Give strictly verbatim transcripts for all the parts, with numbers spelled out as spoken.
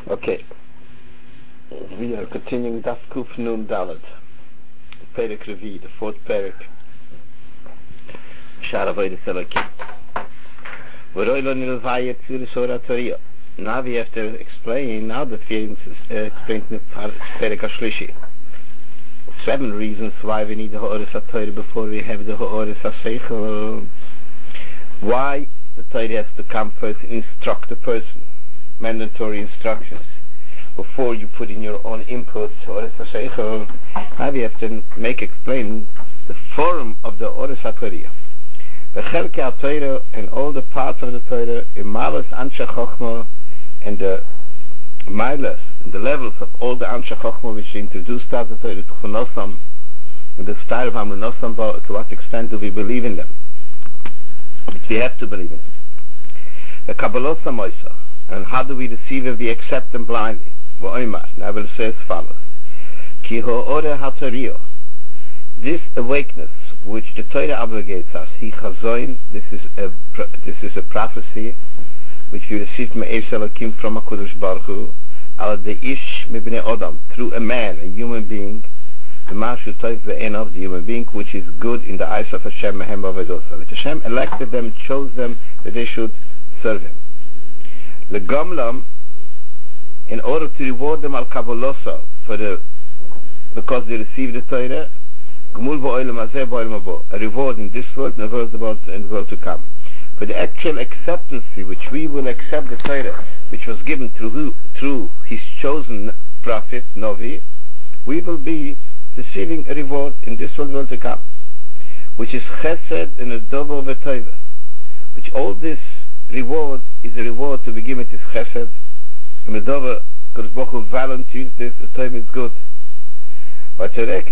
Okay, we are continuing Daf Kuf Nun Dalet, Perek Revi, the fourth Perek. Shara Voides Elokim. V'roilo nilvayet tzir Torah Torah. Now we have to explain, now that we uh, explained in the Perek HaShlishi. Seven reasons why we need the Ha'oris HaTorah before we have the Ha'oris HaSeichel. Why the Torah has to come first and instruct the person. Mandatory instructions before you put in your own input. Ha'oris HaSeichel. Now we have to make explain the form of the Ha'oris HaTorah. The Chelke HaTorah and all the parts of the Torah, Imalas Anshe Chochma, and the milas and the levels of all the Anshe Chochma which introduced us the Torah to Chunosam, in the style of Hamunosam, to what extent do we believe in them? Which we have to believe in them. The Kabbalah Samoisa, and how do we receive and we accept them blindly? Now I will say as follows: Ki Ha'oreh HaTorah, this awakeness which the Torah obligates us, Hi Chazoin, this is a this is a prophecy which we received from Eis Elokim from HaKadosh Baruch Hu, al the Ish Mibnei Adam, through a man, a human being, the Mashu Tov Ve'enov, the human being which is good in the eyes of Hashem Mehem Avadosa, which Hashem elected them, chose them that they should serve Him. Legomlam, in order to reward them al Kabbalah for the because they received the Torah, Gmul Ba'olam Hazeh Ba'olam Habo, a reward in this world and the world about and the world to come. For the actual acceptance which we will accept the Torah, which was given through who, through His chosen prophet Novi, we will be receiving a reward in this world and the world to come, which is Chesed and a Dovo V'Tova. Which all this reward is a reward to be given. It is Chesed and the Dovo. Kadosh Baruch Hu volunteers this. The Torah is good. And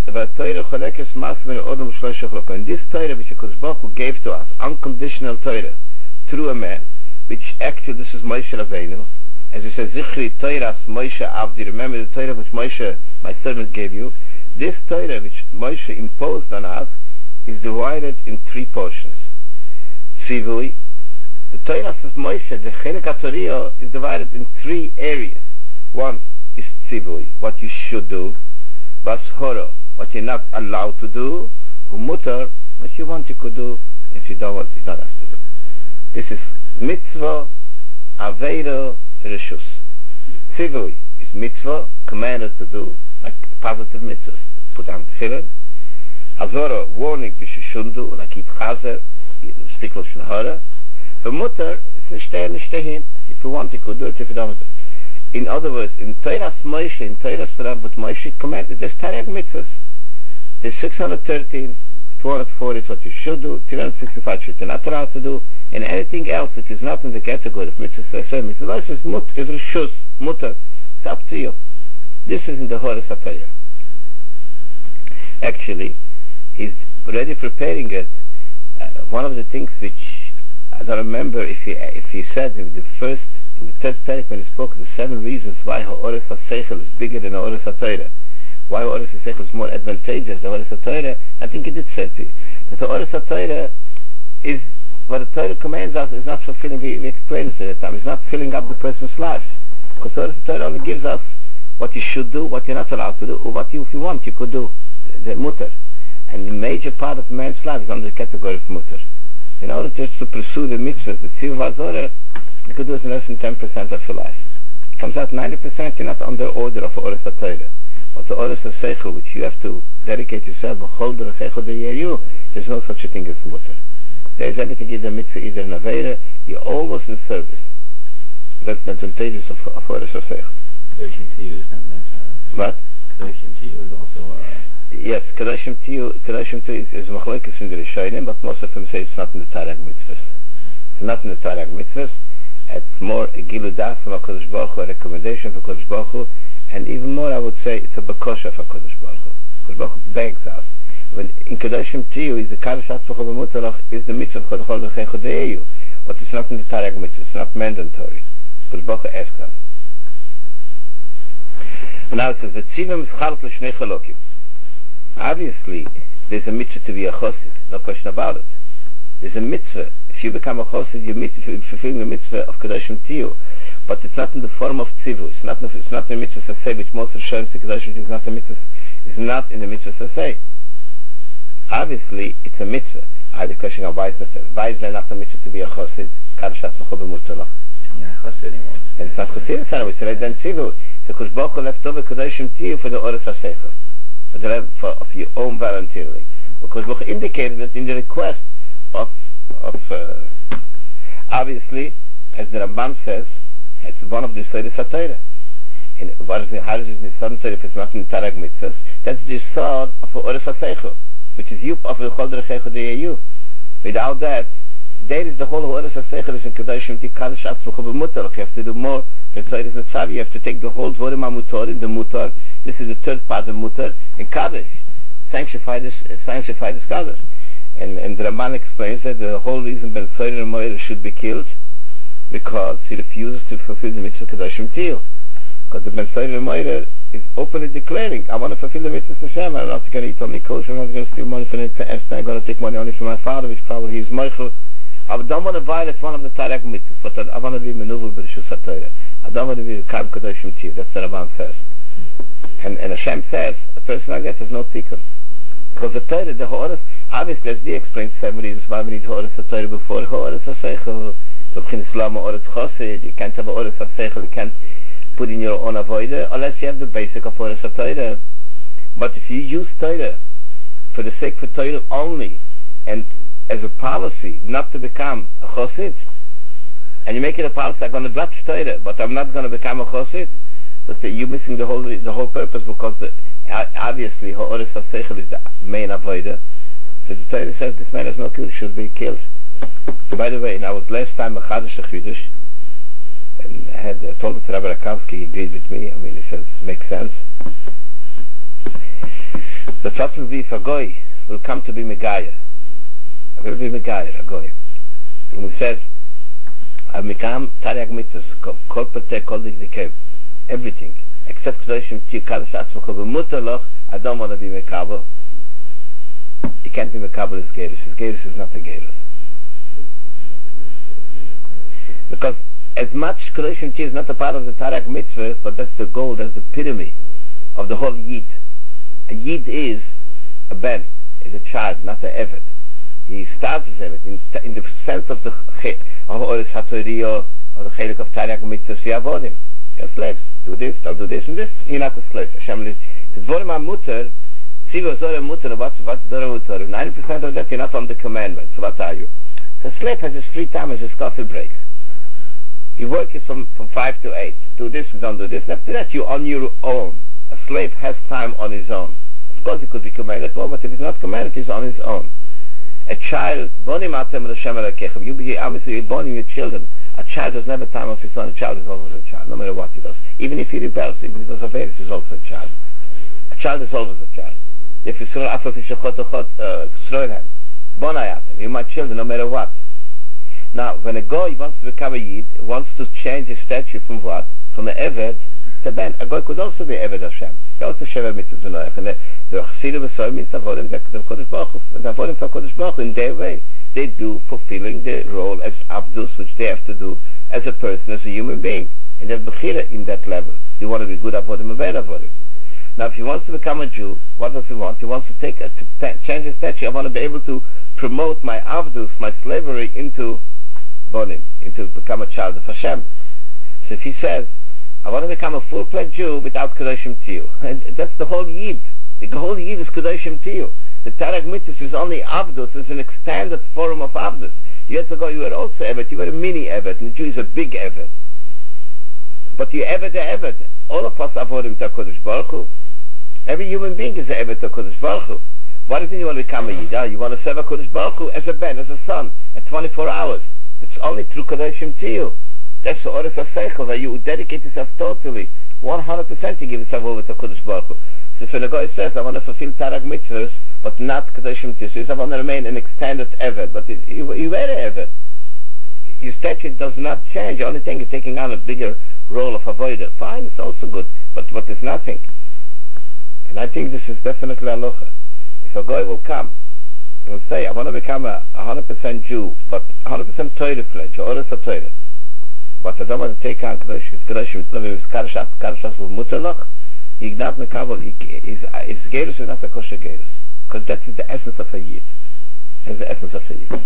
this Torah which Kadosh Baruch Hu gave to us, unconditional Torah, through a man, which actually this is Moshe Rabbeinu, as he says, Zichri Torah Moshe Avdi, remember the Torah which Moshe, my servant, gave you. This Torah which Moshe imposed on us is divided in three portions. Tzivui, the Torah of Moshe, the Chelek HaTorah, is divided in three areas. One is Tzivui, what you should do. Vashoro, what you're not allowed to do. Umutar, what you want you could do. If you don't want, you don't have to do. This is mitzvah, aveiro, reshus. Tzivui is mitzvah, commanded to do, like positive mitzvahs. Put on tefillin. Hazoro, warning, which you shouldn't do, like eat chazer, stick lashon hara. Umutar, it's nishteh nishtehin. If you want, you could do it. If you don't want to. In other words, in Torah's Moshe, in Torah's Torah, what Moshe commanded, there's Tarek mitzvahs. There's six hundred thirteen, two hundred forty is what you should do, three hundred sixty-five which you're not allowed to do, and anything else which is not in the category of mitzvahs, mitzvahs is mut, is rishus, mutter. It's up to you. This is in the Ha'oris HaTorah. Actually, he's already preparing it. Uh, one of the things which I don't remember if he if he said in the first. In the third Perek, when he spoke of the seven reasons why Ha'oris HaSeichel is bigger than Ha'oris HaTorah, why Ha'oris HaSeichel is more advantageous than Ha'oris HaTorah, I think he did say to you, that Ha'oris HaTorah is, what the Torah commands us is not fulfilling, we, we explained it at the time, it's not filling up the person's life. Because Ha'oris HaTorah only gives us what you should do, what you're not allowed to do, or what you, if you want, you could do, the, the mutter. And the major part of man's life is under the category of mutter. In order just to pursue the mitzvahs, the tzivah v'azorah, you could do it in less than ten percent of your life. It comes out ninety percent, you're not under order of Ha'oris HaTorah. But the Ha'oris HaSeichel, which you have to dedicate yourself, there's no such a thing as mutter. There is anything either mitzvah, either an aveira, you're always in service. That's the advantages of, of Ha'oris HaSeichel. Kedoshim Tiyu is not meant. What? Kedoshim Tiyu is also uh, yes, Kedoshim Tiyu is, is machlokes in the Rishonim, but most of them say it's not in the Tarek mitzvahs. It's not in the Tarek mitzvahs. It's more a giludah from HaKadosh Baruch Hu, a recommendation for HaKadosh Baruch Hu, and even more I would say it's a bakosha for HaKadosh Baruch Hu. HaKadosh Baruch Hu begs us. When in Kedoshim Tiyu is the Kaddish Atzvach B'Mutarach is the mitzvah of Chol D'Chei Chodeyu, but it's not in the Tarek mitzvah, it's not mandatory. HaKadosh Baruch Hu asks us. And now it says, V'tzivim v'chalot l'shnei chalokim. Obviously, there's a mitzvah to be a chosid, no question about it. There's a mitzvah. If you become a chosid, you're fulfilling the mitzvah of Kedoshim Tiyu. but it's not in the form of tzivu. It's not. It's not the mitzvah saseh, which most of Shem Sikadoshim is not the mitzvah. Is not in the mitzvah saseh. Obviously, it's a mitzvah. I had a question of why is it why is there not a mitzvah to be a chosid? Karashat Sukkot b'Mutalach. Yeah, chosid anymore. And it's not chosid. It's not. We said then tzivu. So Kosh Baruch Hu left over Kedoshim to you for the Oros HaSeichel, for the level for, of your own voluntarily. Because Baruch Hu indicated that in the request of of uh, obviously, as the Ramban says, it's one of the Yisodei HaTorah. And what is the how is the Yisodei HaTorah if it's not in the Tarag Mitzvahs? That's the Yisod of the Oros HaSeichel, which is Yup of the Chol Derechecho De'eyu. Without that, there is the whole Oros HaSeichel is in Kedoshim Tikal Shatz Sukkot b'Mutalach. You have to do more. You have to take the whole Dvorim HaMutar in the Mutar. This is the third part of Mutar in Kaddish. Sanctify this, sanctify this Kaddish. And, and the Ramban explains that the whole reason Ben Tzorah and Moira should be killed because he refuses to fulfill the mitzvah Kedoshim Tiyuh. Because the Ben Tzorah and Moira is openly declaring, I want to fulfill the mitzvah Hashem. I'm not going to eat only kosher. I'm not going to steal money from the Esther. I'm going to take money only from my father, which probably he's Meichel. I don't want to violate one of the Tarek mitzvahs, but I want to be maneuvered b'Rishus HaTorah. I don't want to be Kab Kedoshim Tiyuh. That's the Ramban says. And, and Hashem says, a person like that has no tikkun. Because the Torah, the Ha'oros, obviously, as they explained seven reasons why we need Ha'oros HaTorah before Ha'oros HaSeichel. The B'chin Islam Ha'oros Chosid, you can't have Ha'oros HaSeichel, you can't put in your own avodah, unless you have the basic of Ha'oros HaTorah. But if you use Torah for the sake of Torah only, and as a policy not to become a Chosid, and you make it a policy, I'm going to blatch Torah, but I'm not going to become a Chosid, so you're missing the whole the whole purpose, because the, obviously Ha'oros HaSeichel is the main avodah. So the Torah says this man has no kill, should be killed. So by the way, I was last time a Chadash Chidush, and I had uh, told it to Rabbi Rakowski, he agreed with me. I mean, he says it makes sense. The Tzatzel V'if Agoy will come to be Megayah. Will be Megayah, Agoy. And he says, I've become Tariag Mitzvahs, Kol Perteh, Kol Dikdikev, everything, except Kedoshim Tiyuh Kaddish Atzmach B'Mutalach. I don't want to be Mekabel. You can't be Mekabel as Gerus. His Gerus is not a Gerus. Because as much Kedoshim Tiyuh is not a part of the Tarek Mitzvahs, but that's the goal, that's the epitome of the whole Yid. A Yid is a Ben, is a child, not an Evet. He starts as Evet in, in the sense of the of Oros HaTorah or the Chelik of Tarek Mitzvahs. You avoid him. You're slaves. Do this, don't do this and this. You're not a slave. Hashem is the Dvorim HaMutar. Tzivu Zorah Mutar. What's what's Dvorim Mutar? Ninety percent of that you're not on the commandments. So what are you? So a slave has his free time as his coffee breaks. You work from from five to eight. Do this, don't do this. And after that, you're on your own. A slave has time on his own. Of course, he could be commanded, well, but if he's not commanded, he's on his own. A child, Bonim Atem L'Shem Elokechem. You be obviously you're born in your children. A child has never time of his own. A child is always a child, no matter what he does. Even if he rebels, even if he does a various, he's also a child. A child is always a child. If you throw after Fishachot Ochot, Sroilhem, Bonayatem, you're my children, no matter what. Now, when a guy wants to become a Yid, wants to change his statue from what? From an Eved to Ben. A guy could also be Eved Hashem. He also Sheva Mitzvah Zenoach. And the Chassidim V'Soy means Avodim, the Kodesh Baruch Hu, the Avodim for Kodesh Baruch Hu in their way. They do fulfilling the role as Abdus, which they have to do as a person, as a human being. And they have Bechira in that level. You want to be good Avodim or bad Avodim. Now, if he wants to become a Jew, what does he want? He wants to take a, to t- change his statue. I want to be able to promote my Abdus, my slavery, into Bonim, into become a child of Hashem. So if he says, I want to become a full-fledged Jew without Kedoshim Tiyuh, and that's the whole Yid. The whole Yid is Kedoshim Tiyuh. The Tarek Mitzvah is only Abdus, is an extended form of Abdus. Years ago you were also Evet, you were a mini Evet, and the Jew is a big Evet. But you Evet a Evet. All of us avodim to HaKadosh Baruch Hu. Every human being is a Evet to HaKadosh Baruch Hu. Why doesn't you want to become a Yid? Ah, you want to serve HaKadosh Baruch Hu as a Ben, as a son, at twenty-four hours. It's only through Kedoshim Tiyuh. That's the Oros HaSeichel, where you dedicate yourself totally, one hundred percent you give yourself over to Kodesh Baruch Hu. So when the guy says, I want to fulfill Tarek Mitzvahs, but not Kedoshim Tiyuh, so I want to remain an extended Evet, but it, you, you were an Evet. Your statute does not change. The only thing is taking on a bigger role of avoider. Fine, it's also good, but but it's nothing. And I think this is definitely halacha. If a guy will come, he will say, I want to become a one hundred percent Jew, but one hundred percent Torah pledge, or Oros HaTorah. But I don't want to take on Kadosh, it's Kadosh, it's Kadosh, it's Karashas, Karashas, with Mutalach, Yignat Mekabel, is Gerus and not a kosher Gerus. Because that is the essence of a Yid. That's the essence of a Yid.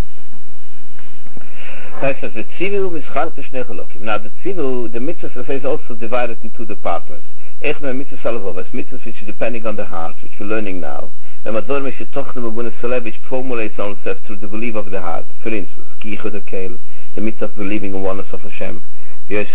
So it says, the Tzivu Mischal Peshne Cholokim. Now the Tzivu, the mitzvah is also divided in two departments. Echna mitzvah Salavovas, mitzvah which is depending on the heart, which we're learning now. And Mador Meshe Tochne Mabune Saleh, which formulates on itself through the belief of the heart. For instance, Kichud Akel, the mitzvah of believing in oneness of Hashem. Because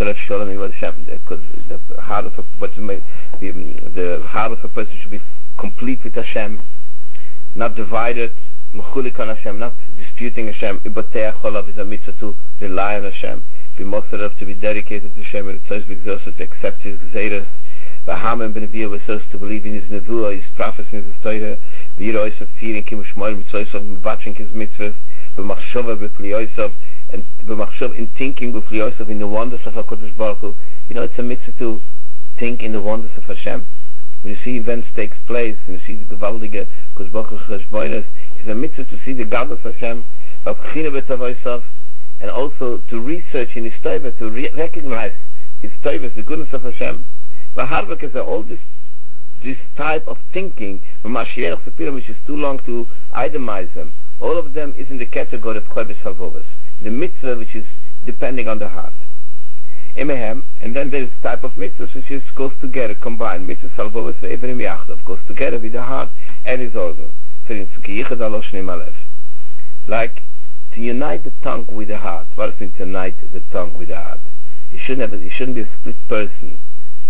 the heart of a, what the, the heart of a person should be complete with Hashem, not divided, mechulik on Hashem, not disputing Hashem. Ibatei Cholav is a mitzvah to rely on Hashem. Be Mosarov to be dedicated to Hashem, and it says because to accept His Gzeiras. V'hamem ben Aviyah was supposed to believe in His Nevuah, His prophecy, His Torah. V'yirois of fearing Kim Shmoyim mitzvahs of watching His mitzvahs. V'machshava b'pliyosov, and b'machshava in thinking b'pliyosov in the wonders of HaKadosh Baruch Hu. You know, it's a mitzvah to think in the wonders of Hashem. When you see events takes place, and you see the gewaldige Kadosh Baruch Hu cheshbonos, it's a mitzvah to see the God of Hashem, v'abchina b'tavosav, and also to research in His Torah, to re- recognize His Torah, the goodness of Hashem. V'harbek is all this this type of thinking, which is too long to itemize them. All of them is in the category of Chodesh Halvovas, the mitzvah which is depending on the heart. Emehem, and then there is type of mitzvahs which is goes together, combined. Mitzvah Halvovas ve'everim yachdav goes together with the heart and his organ. For instance, kiyichad aloshnim alev, like to unite the tongue with the heart. What does it mean to unite the tongue with the heart? You shouldn't have. You shouldn't be a split person.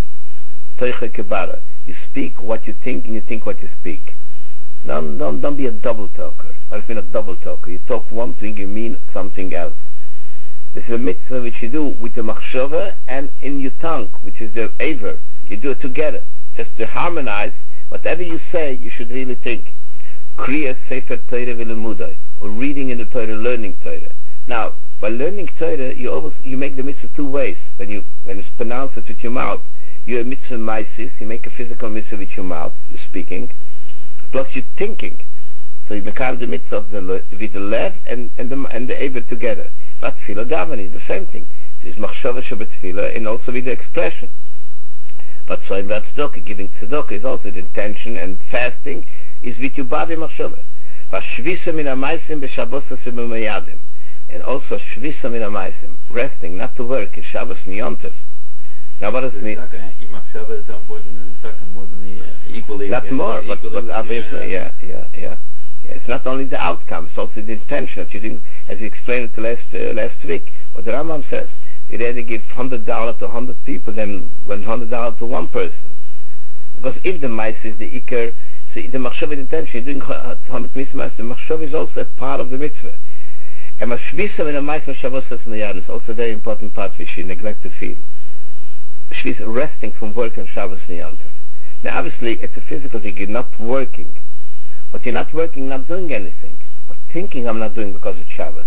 You speak what you think, and you think what you speak. Don't, don't, don't be a double talker. What does it mean a double talker? You talk one thing, you mean something else. This is a mitzvah which you do with the machshava and in your tongue, which is the aver. You do it together, just to harmonize. Whatever you say, you should really think. Kriya Sefer Torah v'Lemudai, or reading in the Torah, learning Torah. Now, by learning Torah, you always you make the mitzvah two ways. When you when it's pronounced it with your mouth, you're a mitzvah maisis, you make a physical mitzvah with your mouth, you're speaking, plus you're thinking. So you become the mitzvah of the with the lev and and the and the aver together. But tefillah davening is the same thing. It is machshava shebetefillah, and also with the expression. But so in that tzedakah, giving tzedakah is also the intention, and fasting is with your body machshava. Vashvisa min hamaisim b'shabbosa se'b'mayadim, and also shvisa min hamaisim, resting, not to work, in Shabbos and Yom Tov. Now what does it mean? Machshava is so important in the second, more than the uh, equally. Not more, but, but obviously, yeah, yeah, yeah. Yeah, it's not only the outcome; it's also the intention that you didn't, as you explained it last uh, last week. What the Rambam says, you rather give hundred dollars to hundred people than one hundred dollars to one person. Because if the mice is the ikar, so the machshava intention, you're doing hundred mitzvahs. The machshava is also a part of the mitzvah. And mashvisa in a mice of Shabbos is also a very important part which you neglect to feel. Shvisa, resting from work on Shabbos and Yom Tov. Now, obviously, it's a physical thing. You're not working. But you're not working, not doing anything. But thinking I'm not doing because it's Shabbos.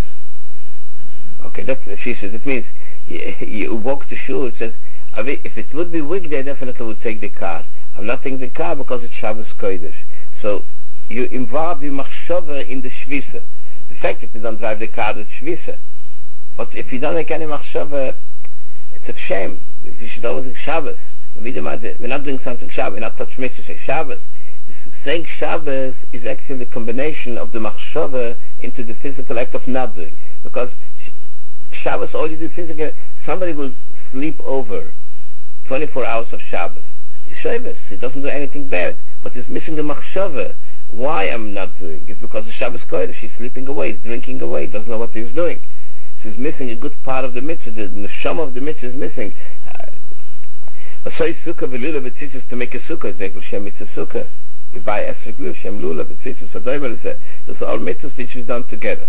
Okay, that's she says. It means you, you walk to shul. It says if it would be weekday, I definitely would take the car. I'm not taking the car because it's Shabbos Kodesh. So you involve the machshava in the shvisa. The fact that you don't drive the car is shvisa. But if you don't make any machshava, it's a shame. If you should always think Shabbos. We're not doing something Shabbos. We're not touching mitzvah. Say Shabbos. Saying Shabbos is actually the combination of the machshava into the physical act of not doing. Because Shabbos, all you do physically, somebody will sleep over twenty-four hours of Shabbos. It's Shabbos. He doesn't do anything bad. But he's missing the machshava. Why I'm not doing? It's because the Shabbos Kodesh. He's sleeping away. He's drinking away. He doesn't know what he's doing. So he's missing a good part of the mitzvah. The neshama of the mitzvah is missing. So is sukkah v'lula b'tzitzis to make a sukkah. It's like Shem mitzvah sukkah. You buy esrog lulav, Shem lula b'tzitzis. So those are all mitzvahs which is done together.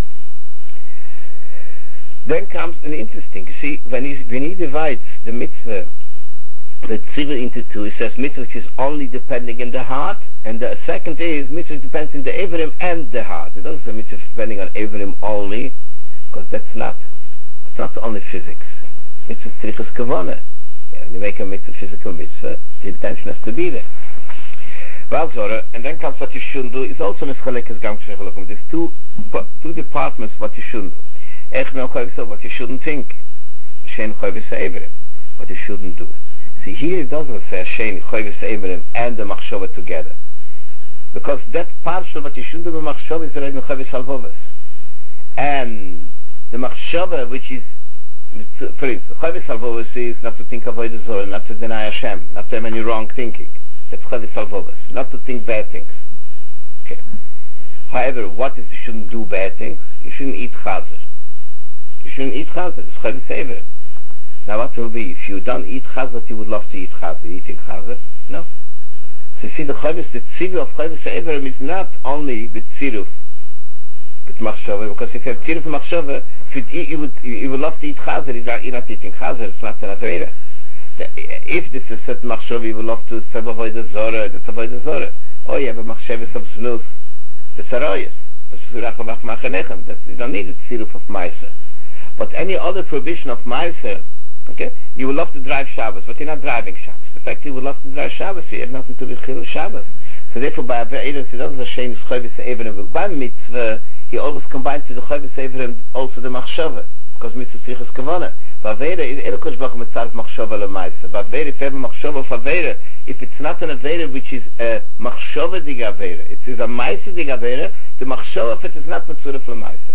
Then comes an interesting. You see, when he when he divides the mitzvah, the tzivah into two, he says mitzvah which is only depending on the heart, and the second is mitzvah which depends on the averim and the heart. It doesn't say mitzvah depending on averim only, because that's not. It's not only physics. Mitzvah tzrichas kavanah. When you make a mitzvah, physical mitzvah, the intention has to be there. And then comes what you shouldn't do. Is also mischalekes gam shechalokum. There's two two departments what you shouldn't do. What you shouldn't think. Shen Chovis Eivrim, what you shouldn't do. See, here it doesn't say Shen Chovis Eivrim and the Machshava together. Because that partial what you shouldn't do with Machshava is already Chovis Halvovas. And the Machshava, which is, for instance, Chovis Halvovas is not to think of Avodah Zorah, not to deny Hashem, not to have any wrong thinking. That's Chovis Halvovas, not to think bad things. Okay. However, what is you shouldn't do bad things? You shouldn't eat chazer. You shouldn't eat chazer. It's Chovis Eivrim. Now what will be, if you don't eat chazer, you would love to eat chazer. Eating chazer? No. So you see, the Chovis, the tzivur of Chovis Eivrim is not only the tziruf with machshava, because if you have tziruf and machshava, if you eat, you would you would love to eat chazer. You're not eating chazer. It's not an avera. If this is certain machshava, you would love to serve avodah zorah. That's avodah zorah. Or you have a machshava of znus. That's arayos. That's surach machanechem. That's you don't need the tziruf of ma'aser. But any other prohibition of ma'aser, okay, you would love to drive Shabbos, but you're not driving Shabbos. The fact you would love to drive Shabbos, you have nothing to do with Chilul Shabbos. So therefore, by Aveirus, it doesn't say is Chovis Eivrim. By mitzvah, he always combines to the Chovis Eivrim also the machshava, because mitzvah tzrichas kavana. By Aveirus, Elokosh Baruch Hu mitzaref machshava lemaisa. By Aveirus, if you have a machshava of Aveirus, if it's not an Aveirus which is a machshava dig Aveirus, it is a maisa dig Aveirus, the machshava of it is not mitzvah lemaisa.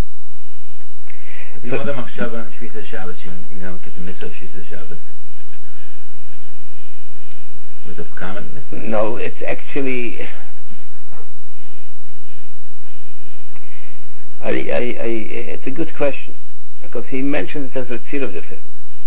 You know the machshava and Shvisa Shabbos, you, you know, get the mitzvah of Shvisa Shabbos. Was it common? No, it's actually... I, I, I, it's a good question, because he mentions it as a tzir of the tefillin.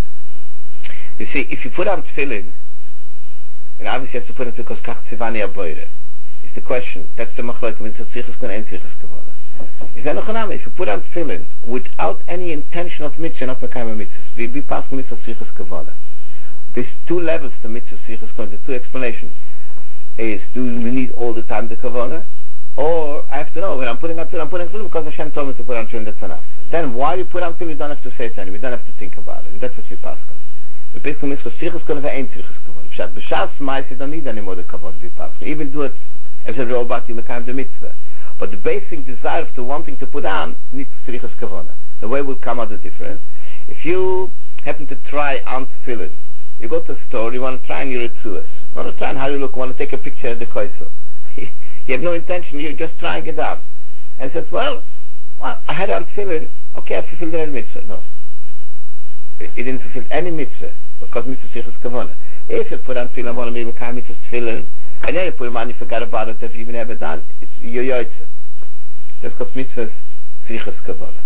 You see, if you put on tefillin, and obviously you have to put it because kach tzivani aboire. It's the question, that's the machlok, when it's a tzrichas kon and tzrichas kavana. Is that noch anam? If you put on tefillin without any intention of mitzvah, not mekayim mitzvahs, we be past mitzvah tzrichas kavana. There's two levels to mitzvah tzrichas kavana. The two explanations is: do we need all the time the kavana, or I have to know when I'm putting on tefillin, I'm putting on tefillin because Hashem told me to put on tefillin. That's enough. Then while you put on tefillin, you don't have to say it anything. We don't have to think about it. And that's what we pass on. The basic mitzvah tzrichas kavana ve'ein tzrichas kavana. B'shas ma'is you don't need any more the kavana to be passed. Even do it as a robot, you mekayim the mitzvah. But the basic desire of the wanting to put on needs tzrichas kavana. The way will come out the difference. If you happen to try on tefillin, you go to the store, you want to try on your retzuas. You want to try on how you look, you want to take a picture of the koisel. You have no intention, you're just trying it out. And says, well, well, I had on tefillin, okay, I fulfilled any mitzvah. No. It, it didn't fulfill any mitzvah, because mitzvah tzrichas kavana. If you put on tefillin, I want to be mekayim mitzvah tefillin, and then you put him on, you forgot about it, if you even ever done, it's your yoytze. That's because mitzvah tzrichas kavana.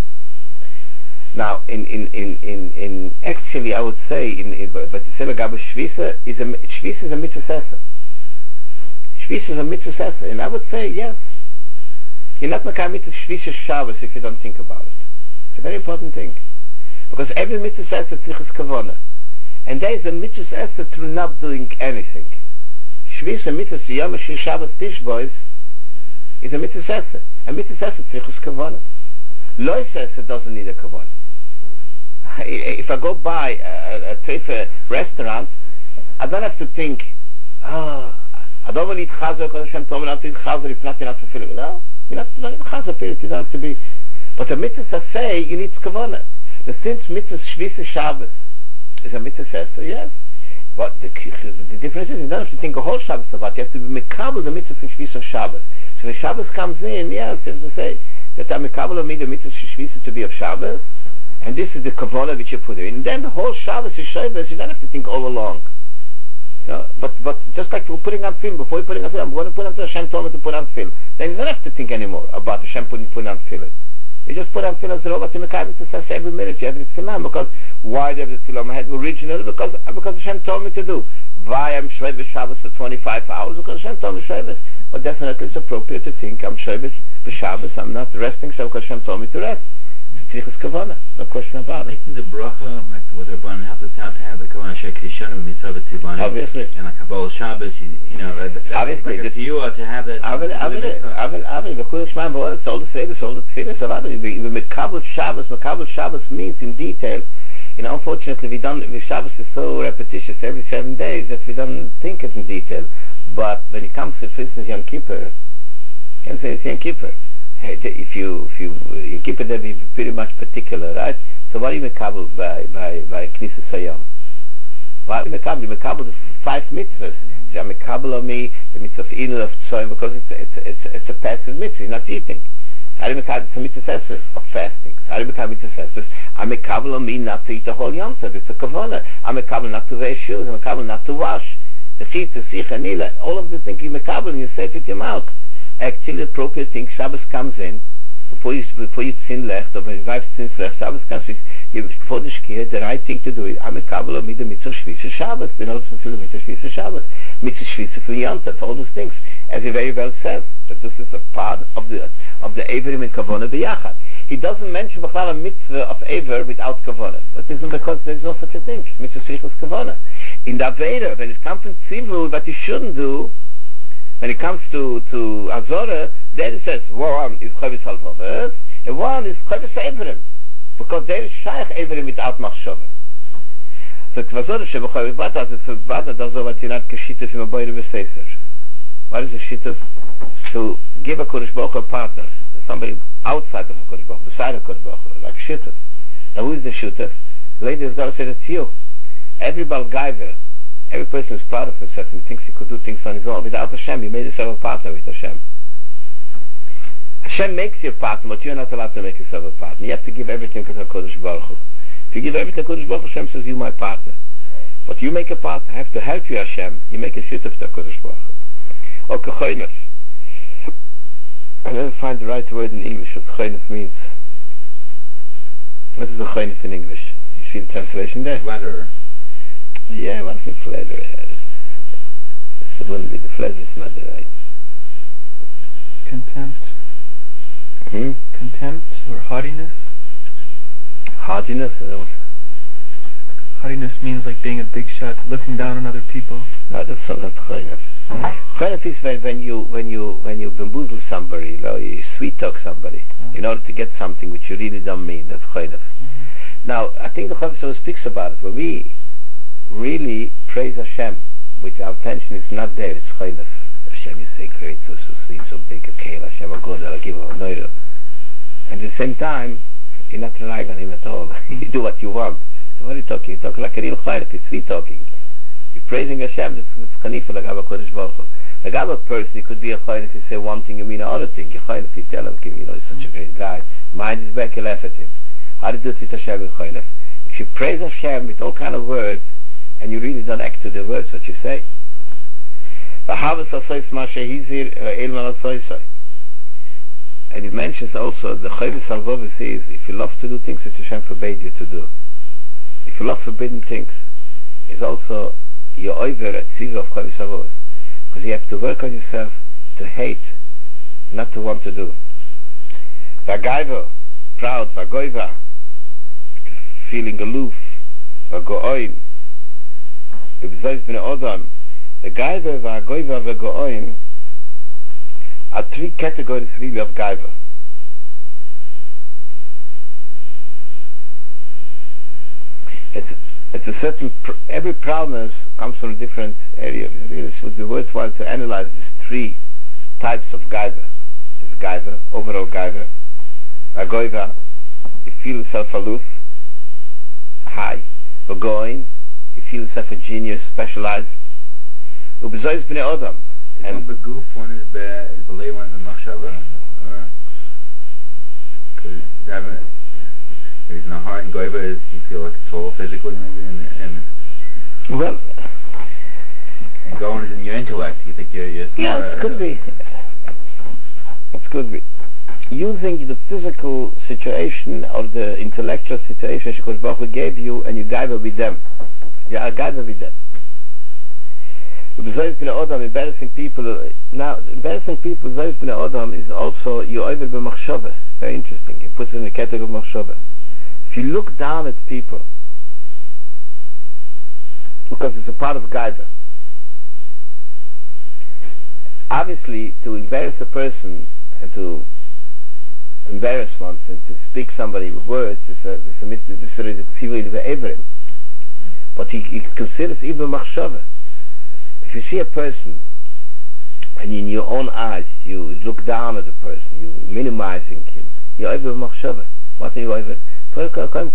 Now, in in, in, in in actually, I would say, in, in but the Selagaba Shvisa is a Shvisa is a mitzvah sesa. Shvisa is a mitzvah sesa, and I would say yes. You're not making mitzvah Shvisa Shabbos if you don't think about it. It's a very important thing, because every mitzvah sesa tzrichas kavana, and there is a mitzvah sesa through not doing anything. Shvisa mitzvah Yom Shabbos Tishbois is a mitzvah sesa. A mitzvah sesa tzrichas kavana. Loy sesa doesn't need a kavana. If I go by a, a, a restaurant, I don't have to think, oh, I don't want to eat chazer because Hashem told me not to eat chazer, if not, you're not fulfilling. No, you're not fulfilling chazer period, you don't have to be. But a mitzvah say, you need kavana. The since mitzvah Shvisa Shabbos is a mitzvah sesa, yes. But the, the difference is, you don't have to think a whole Shabbos about it, you have to be mekabel the mitzvah from Shvisa Shabbos. So when Shabbos comes in, yes, you have to say that I'm mekabel of me the mitzvah Shvisa to be of Shabbos, and this is the kavana which you put in. And then the whole Shabbos is Shabbos, you don't have to think all along. You know, but but just like we're putting on film, before you're putting on film, I'm going to put on film, Hashem told me to put on film. Then you don't have to think anymore about Hashem putting put on film. You just put on film as a robot to make it every minute. You have it film, because why do you have the film on my head? Originally, because because Hashem told me to do. Why I'm Shabbos Shabbos for twenty-five hours? Because Hashem told me Shabbos. But definitely it's appropriate to think I'm Shabbos Shabbos. I'm not resting so because Hashem told me to rest. Tzrichas kavana, no question about it. Making the bracha, like what Rabban helped us out to have the kavana shekishanu mitzvah tivani. Obviously. And like Kabbalah Shabbos, you, you know, that, that, obviously. Like to you to have that. Avid, avid, avid, avid. The Chulei Shema Bo'el, all the Seder, all the Tefillah, so avid. The Mekabel Shabbos, Mekabel Shabbos means in detail. You know, unfortunately, we don't. The Shabbos is so repetitious every seven days that we don't think it in detail. But when it comes to, for instance, Yom Kippur, you can say it's Yom Kippur. if you if you you keep it every pretty much particular, right? So what are you mekabel by by by Knesset Hayom? What are you mekabel? You mekabel the five mitzvahs. You are mekabel on me the mitzvah of Elul of Tzoyim because it's it's it's it's a passive mitzvah. You're not eating. How do you mekabel? It's a mitzvah of fasting. How do you mekabel mitzvah? I'm mekabel on me not to eat the whole Yom Tov. It's a kavanah. I'm mekabel not to wear shoes. I'm mekabel not to wash. The chitza, sicha, nila, all of the things you mekabel and you say it with your mouth. Actually, the appropriate thing, Shabbos comes in, before you before you sin left, or when your wife sins left, Shabbos comes in, you, before the shkir, the right thing to do is, I'm a kabbalah, me the mitzvah shvisa Shabbos, then also for the mitzvah shvisa Shabbos, mitzvah shvisa for Yom Tov, all those things, as he very well says, that this is a part of the of the Averim and Kavanah biyachad. He doesn't mention b'chlal a mitzvah of Aver without Kavanah. That isn't because there is no such a thing. Mitzvah shvisa Kavanah. In the Avera, when it comes to tzivul, what you shouldn't do, when it comes to to Azorah, then it says one is Chavis Halvaves and one is Chavis Averim, because there is Shaykh Averim without Machshava. So Tvazorah Shebechavis Bata, it's a Bata Dazova Tinat Keshitef in a Boyer Veseiser. What is a Shitef? To give a Kodesh Baruch Hu a partner, somebody outside of a Kodesh Baruch Hu, beside a Kodesh Baruch Hu, like Shitef. Now who is the Shitef? The lady has got to say that's you. Every Balgaiver, every person is proud of himself and thinks he could do things on his own. Without Hashem, you made yourself a partner with Hashem. Hashem makes you a partner, but you're not allowed to make yourself a partner. You have to give everything to HaKadosh Baruch Hu. If you give everything to HaKadosh Baruch Hu, Hashem says, you're my partner. But you make a partner, I have to help you, Hashem. You make a shituf to HaKadosh Baruch Hu. Or Kechoynef. I never find the right word in English what Kechoynef means. What is Kechoynef in English? You see the translation there? Flatterer. Yeah, what is flatterer? It wouldn't be the flatterer, is not the right. Contempt. Hmm? Contempt or haughtiness? Haughtiness? Haughtiness means like being a big shot, looking down on other people. No, that's not Choynef. Choynef is when, when you when you when you bamboozle somebody, you know, you sweet talk somebody uh-huh. in order to get something which you really don't mean. That's Choynef. Mm-hmm. Now, I think the Chavis speaks about it. When we really praise Hashem, which our attention is not there, it's Choynef. Hashem is so great, so, so sweet, so big, okay, Hashem is good, I'll give him a noira. And at the same time, you're not relying on him at all. You do what you want. So what are you talking? You talk like a real Choynef, it's sweet talking. You're praising Hashem, that's Chanifa, like Abba Kodesh Baruch Hu. Like other person, it could be a Choynef, if you say one thing, you mean another thing. You're Choynef, you tell him, you know, he's such a great guy. Mind his back, you laugh at him. How do you do it with Hashem in Choynef? If you praise Hashem with all kind of words, and you really don't act to the words what you say. And it mentions also the Chavis Halvavis is if you love to do things that Hashem forbade you to do. If you love forbidden things, is also your over at Tziva of Chavis Halvavis. Because you have to work on yourself to hate, not to want to do. Vagaiva, proud, vagoiva, feeling aloof, vagooim, Ibzois b'nei Odom, the Gaiva, Vagoiva, Vagoim are three categories really of Gaiva. It's it's a certain pr every proudness comes from a different area. It would be worthwhile to analyze these three types of Gaiva. There's Gaiva, overall Gaiva. Vagoiva, you feel yourself aloof, high. Vagoim, you feel yourself a genius, specialized. Ubezois b'nei Odom. And the goof one is the is below one in Machshava, or because having the reason the heart and goiva is you feel like tall physically maybe, and and well, and going is in your intellect. You think you're, you're yeah, it could uh, be. It could be using the physical situation or the intellectual situation Shikosh Baruch Hu gave you, and you gaiva with them. You are gaiva with them. Embarrassing people. Now, embarrassing people, is also you over b'machshava. Very interesting. He puts it in the category of machshava. If you look down at people, because it's a part of gaiva. Obviously, to embarrass a person and to embarrass one and to speak somebody with words is a this is a tzivui le'evrim. But he, he considers even machshava. If you see a person and in your own eyes you look down at the person, you minimizing him, you're over machshava. What are you over? Why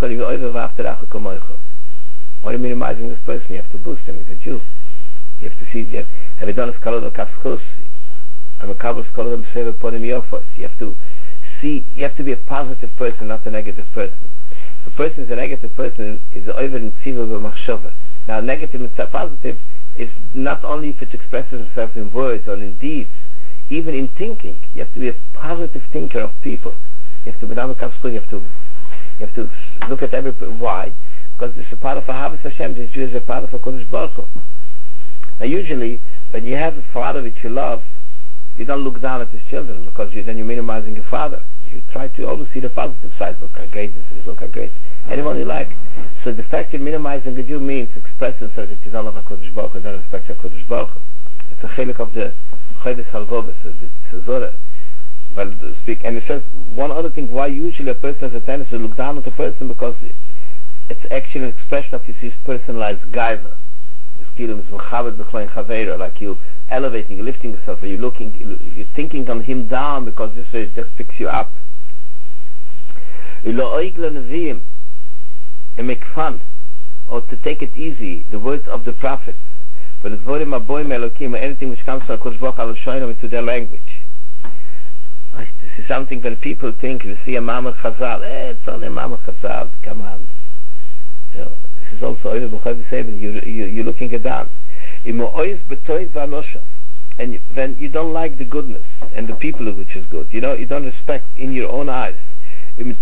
are you minimizing this person? You have to boost him. He's a Jew. You have to see. You have, have you done a scholar of kafschus? I'm a kabbalah scholar of seven upon him yofos. You have to see. You have to be a positive person, not a negative person. If a person is a negative person, is over in tziva b'machshava. Now, negative and positive is not only if it expresses itself in words or in deeds, even in thinking. You have to be a positive thinker of people. You have to be down kafschus. You have to. You have to look at every. Why? Because this is a part of Ahavas Hashem. This Jew is a part of a Kodesh Baruch Hu. Now, usually, when you have a father which you love, you don't look down at his children because you, then you're minimizing your father. You try to always see the positive side. Look how great this is. Look how great. Anyone you like. So the fact you're minimizing a Jew means expressing so that you don't love a Kodesh Baruch Hu, you don't respect a Kodesh Baruch Hu. It's a chelik of the Chodesh Halvovus, the Tzazorah. Well, speak, and it says one other thing why usually a person has a tendency to look down at a person, because it's actually an expression of his, his personalized gaiva. Like you elevating, you lifting yourself, or you looking, you're thinking on him down because this way it just picks you up. And make fun, or to take it easy, the words of the prophets. But it's very anything which comes from Kodesh Baruch Hu into their language. This is something when people think, you see a Mamad Chazal, eh, it's only a Mamad Chazal, come on. You know, this is also over B'chai B'Sevin, you, you, you're looking at that. And when you don't like the goodness and the people which is good, you know, you don't respect in your own eyes. You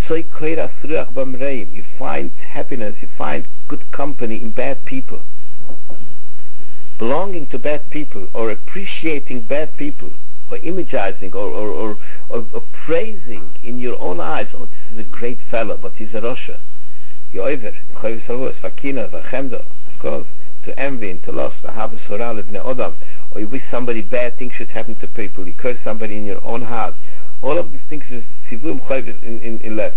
find happiness, you find good company in bad people. Belonging to bad people or appreciating bad people, or imagizing or or, or, or or praising in your own eyes, oh, this is a great fellow, but he's a Rosha. You're over. Of course, to envy and to lust, or you wish somebody bad things should happen to people, you curse somebody in your own heart. All of these things is sivum in, in, in left.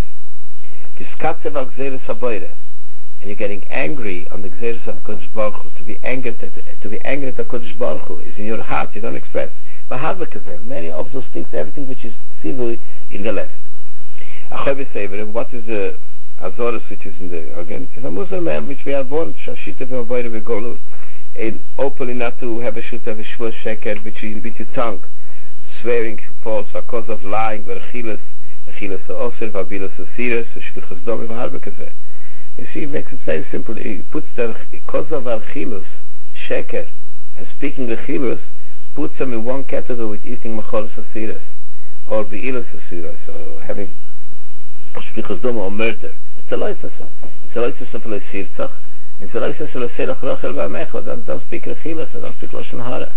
And you're getting angry on the Gzeres of Kodesh Baruch Hu. To be angered at, to be angry at the Kodesh Baruch Hu is in your heart, you don't express. Many of those things, everything which is civil in the left. What is the Azorus which is in the, again, is a Muslim man which we are born, Shashita v'Abayra v'Golus, and openly not to have a shoot of a shvur sheker, which is with your tongue, swearing false, a cause of lying, v'achilas, achilas ha'oser, v'abilas ha'siras, v'shvichas domi v'harbekazeh. You see, he makes it very simple. He puts the cause of achilas, sheker, and speaking the chilus, puts them in one category with eating machoros ha'siras, or be'ilas ha'siras, or having shvichas domi or murder. It's a loisasa. It's a loisasa for l'sirtzach, and it's a loisasa for l'sirach rochel v'amecho. Don't, don't speak rechilas, and don't speak loshen hara.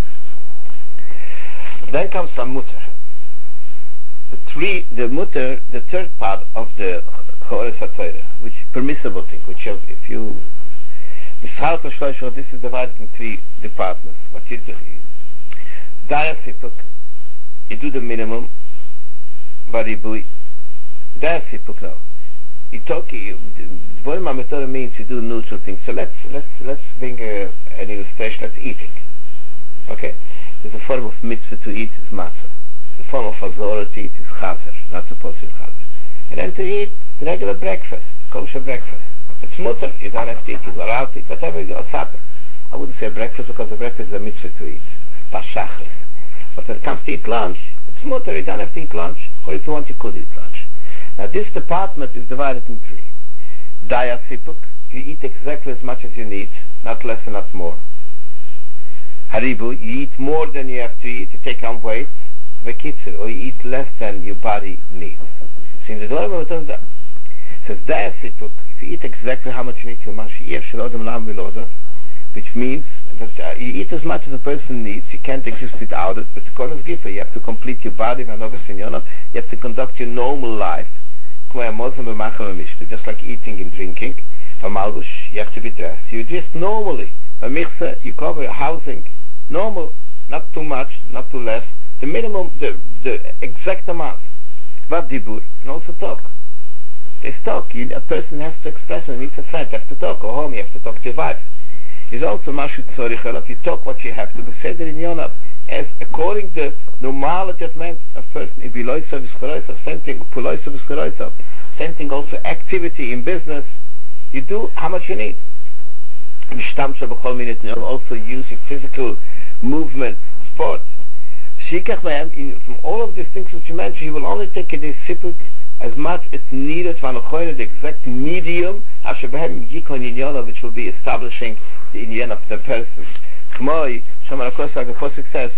Then comes the mutter. The three, the mutter, the third part of the Chores HaTorah, which is permissible thing, which you, if you, this is divided in three departments. What you do, you do the minimum, varibui, Dayasipuk now. You talk, what Mametorah means you do neutral things. So let's let's let's bring a, an illustration. Let's eating. Okay, there's a form of mitzvah to eat is matzah. The form of azorah to eat is chazer, not supposed to be chazer. And then to eat the regular breakfast, kosher breakfast. It's mutter. You don't have to eat. You're allowed to eat whatever you want. I wouldn't say breakfast because the breakfast is a mitzvah to eat. Pashachris. But when it comes to eat lunch, it's mutter. You don't have to eat lunch. Or if you want, you could eat lunch. Now this department is divided in three. Daya sipuk, you eat exactly as much as you need, not less and not more. Haribu, you eat more than you have to eat, you take on weight. Vekitzer, or you eat less than your body needs. So in the Torah it says Daya sipuk, if you eat exactly how much you need, which means that uh, you eat as much as a person needs, you can't exist without it, but you have to complete your body, you have to conduct your normal life. Just like eating and drinking, you have to be dressed. You dress normally. You cover housing, normal, not too much, not too less. The minimum, the the exact amount. Vad dibur, and also talk. There's talk. You, a person has to express and needs a friend. You have to talk. Go home. You have to talk to your wife. is also Mashu Tzorich Elav. You talk what you have to be said in Yonav. As according to the normality of man, a person, if he loys of his Choroisav, same thing, Pulois of his Choroisav, same thing also, activity in business, you do how much you need. Also using physical movement, sport. From all of these things that you mentioned, he will only take a disciple as much as needed for the exact medium, which will be establishing the inyan of the person. For success,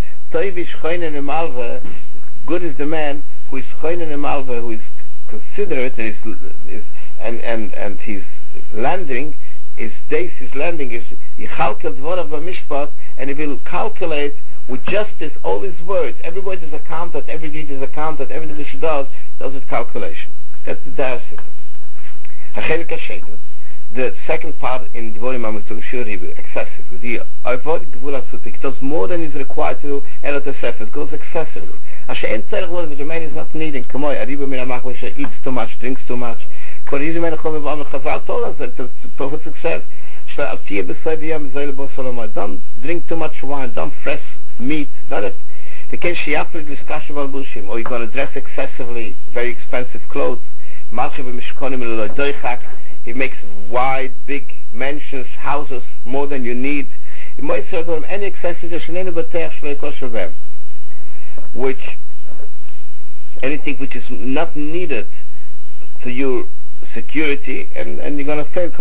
good is the man who is who is considerate and is, is and and and his landing, his days, his landing is yichalkel dvorav b'mishpat, and he will calculate with justice all his words. Every word is accounted, every deed is accounted, everything that she does, does with calculation. That's the Darsit. The second part in Dvorim HaMiturim Shuribu, excessive. The Avoid Gvul HaSupik does more than is required to Elat HaSefes, goes excessively. Asher Tzarech Lo, the man is not needing. Kamoi, Ariba Min HaMach, which eats too much, drinks too much. For Yizim and Chom Evam Chazal told us that for success, don't drink too much wine, don't press meat, not it. Or you're going to dress excessively, very expensive clothes. He makes wide, big mansions, houses, more than you need. Any excessive, which anything which is not needed to your security, and, and you're going to fail.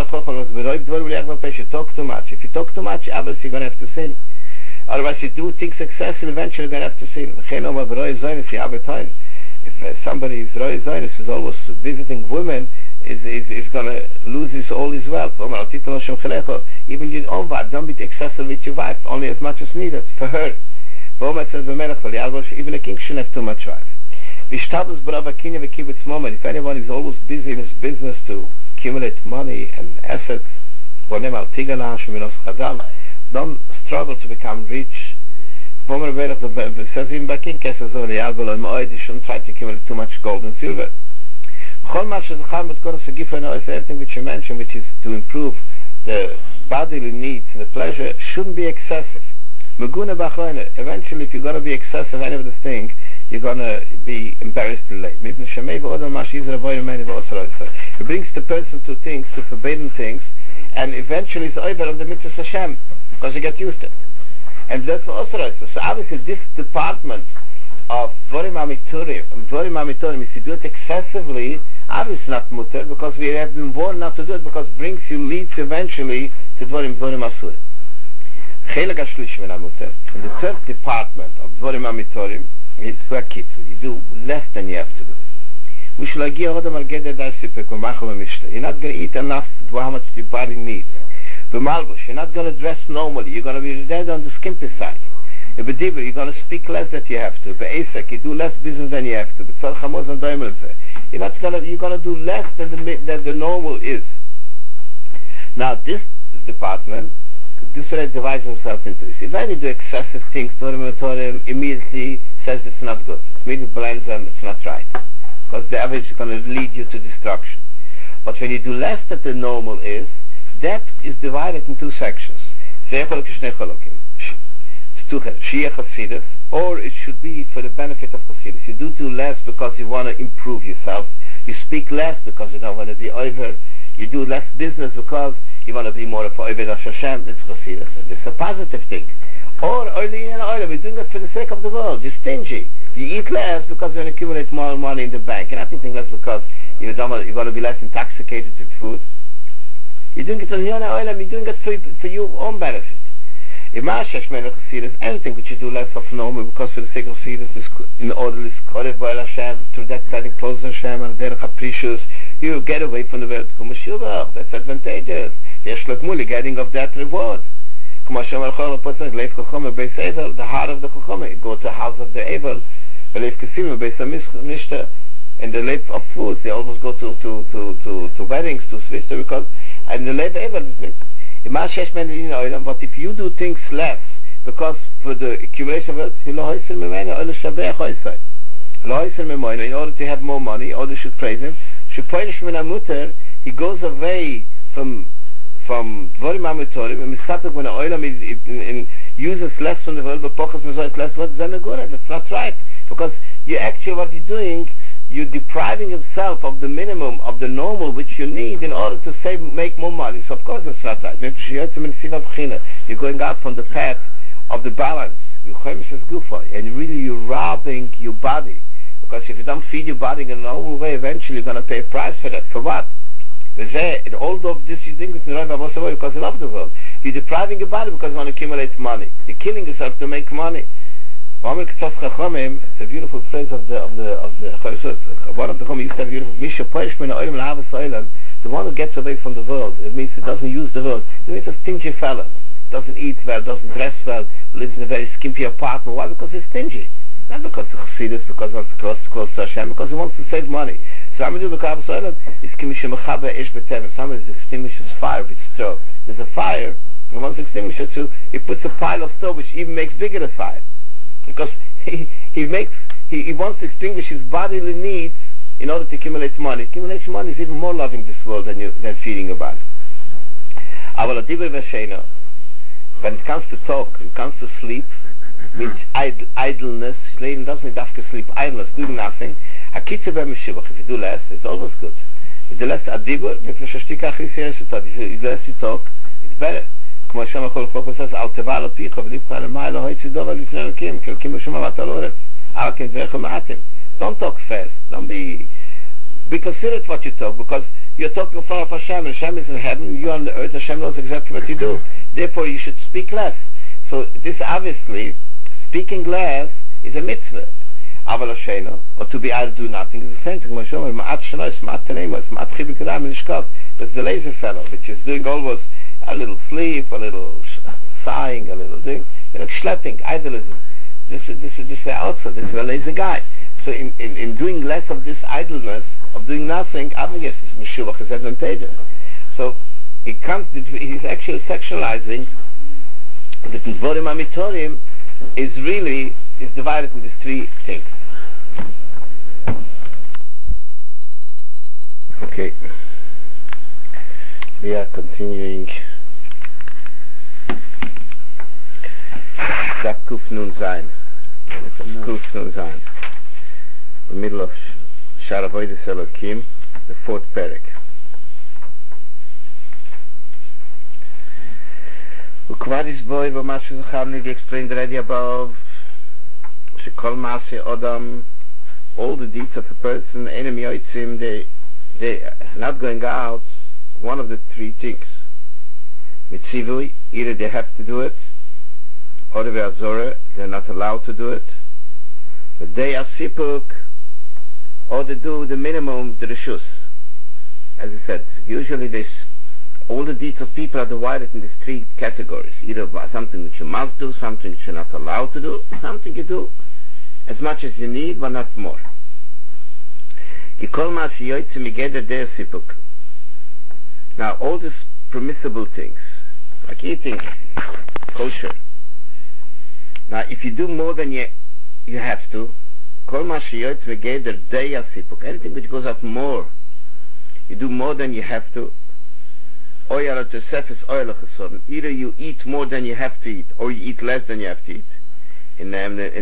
If you talk too much, if you talk too much, obviously you're going to have to sin. Otherwise, you do things successfully, eventually you're going to have to sin. If you have a time, if uh, somebody is Roy Zionist, is always visiting women, is is, is going to lose his, all his wealth. Even your own wife, don't be excessive with your wife, only as much as needed for her. Even a king shouldn't have too much wife. If anyone is always busy in his business to accumulate money and assets, don't struggle to become rich. It says even by king, you shouldn't try to accumulate too much gold and silver. Everything which you mentioned, which is to improve the bodily needs and the pleasure, shouldn't be excessive. Eventually, if you're going to be excessive any of the thing, you're going to be embarrassed and late. It brings the person to things, to forbidden things, and eventually it's over on the mitzvah Hashem, because you get used to it. And that's also right. So obviously this department of Dvorim HaMiturim, Dvorim HaMiturim, if you do it excessively, obviously not mutter, because we have been warned not to do it, because it brings you, leads eventually to Dvorim Dvorim Asurim. And the third department of Dvorim HaMiturim is Vakitzu. You do less than you have to do. You're not going to eat enough to how much your body needs. You're not going to dress normally. You're going to be dead on the skimpy side. You're going to speak less than you have to. You do less business than you have to. You're not going to. You're going to do less than the than the normal is. Now this department, this way divides himself into this. If you do excessive things, Torah immediately says it's not good. Immediately blames them. It's not right, because the average is going to lead you to destruction. But when you do less than the normal is, that is divided in two sections. Or it should be for the benefit of Chassidus. You do do less because you want to improve yourself. You speak less because you don't want to be over. You do less business because you want to be more of a Oved Hashem. That's Chassidus. It's a positive thing. Or we're doing it for the sake of the world. You're stingy. You eat less because you want to accumulate more money in the bank. You're not eating less because you don't want, you want to be less intoxicated with food. You're doing it on your own. You're doing it for, for your own benefit. Anything which you do less of normal because for the sake of Chassidus, in order to Korev by Hashem, through that getting closer to Hashem and they're capricious, you get away from the world. That's advantageous. You're getting of that reward. The heart of the Chacham, go to the house of the Evel, and the life of food, they always go to to to to, to weddings, to Swiss, because and the life Evel is it. But if you do things less, because for the accumulation of it, in order to have more money, in order to praise him, he goes away from from Dvorim HaMitorim, and Mistatek when the Oilam is in, in, uses less from the world, but Pochas Mezoit less, what's Zanagura? That's not right. Because you actually, what you're doing, you're depriving yourself of the minimum, of the normal which you need in order to save, make more money. So of course that's not right. You're going out from the path of the balance. And really you're robbing your body. Because if you don't feed your body in a normal way, eventually you're going to pay a price for that. For what? In all of this you're doing with because you love the world. You're depriving your body because you want to accumulate money. You're killing yourself to make money. It's a beautiful phrase of the of the of the one of the Chachamim used to have beautiful Misha Poish Min Ha'olam L'Ahavas Ha'olam. The one who gets away from the world, it means it doesn't use the world. It means a stingy fellow, doesn't eat well, doesn't dress well, lives in a very skimpy apartment. Why? Because he's stingy. Not because of Chassidus, because he wants to close, close to Hashem, because he wants to save money. So I'm going to do the L'Ahavas Ha'olam is Kimisha Mechaber Eish B'Tevet. Somebody extinguishes fire with straw. There's a fire, and he wants to extinguish it, so he puts a pile of straw which even makes bigger the fire. Because he, he makes he, he wants to extinguish his bodily needs in order to accumulate money. Accumulation money is even more loving this world than you than feeding your body. When it comes to talk, when it comes to sleep, means idle, idleness. Sleep doesn't mean after sleep, idleness, doing nothing. If you do less, it's always good. If you do less adibur, if you do less you talk, it's better. כמו שם הכל חוק says, אל תבע על פיך ולבך על המים לא היצא דובר לפני אלוקים כי אלוקים בשומם ואתה לא אורץ אבל כן דברך מעטים. Don't talk fast, don't be be considerate what you talk, because you're talking in front of Hashem, and Hashem is in heaven, you're on the earth, Hashem knows exactly what you do, therefore you should speak less. So this obviously, speaking less is a mitzvah. אבל השנו, or to be able to do nothing, is the same thing. כמו שאומר, מעט שנויס, מעט תנאימוס, מעט חיבי קדם ונשכב. That's the lazy fellow, which is doing always a little sleep, a little sighing, a little thing, you know, schlepping, idealism. This is this is this is also this is a lazy guy. So in, in, in doing less of this idleness, of doing nothing, obviously this meshuvach is advantageous. So he comes, he's actually sectionalizing that Dvorim HaMitorim is really is divided into three things. Okay. We are continuing. Daf Kuf Nun Zayin. Kuf Nun Zayin. The middle of Shar Avodas Elokim, the fourth parak. Ukvaris boy, v'mashu zacharni, we explained already above. Shekol Maaseh Odam, all the deeds of a person, enemy oitzim, they they are not going out. One of the three things. Mitzivui, either they have to do it, or they're not allowed to do it. But they are sipuk, or they do the minimum, the reshus. As I said, usually this, all the deeds of people are divided in these three categories. Either something that you must do, something that you're not allowed to do, something you do as much as you need, but not more. Now, all these permissible things, like eating kosher. Now, if you do more than you you have to, anything which goes out more, you do more than you have to. Either you eat more than you have to eat, or you eat less than you have to eat. In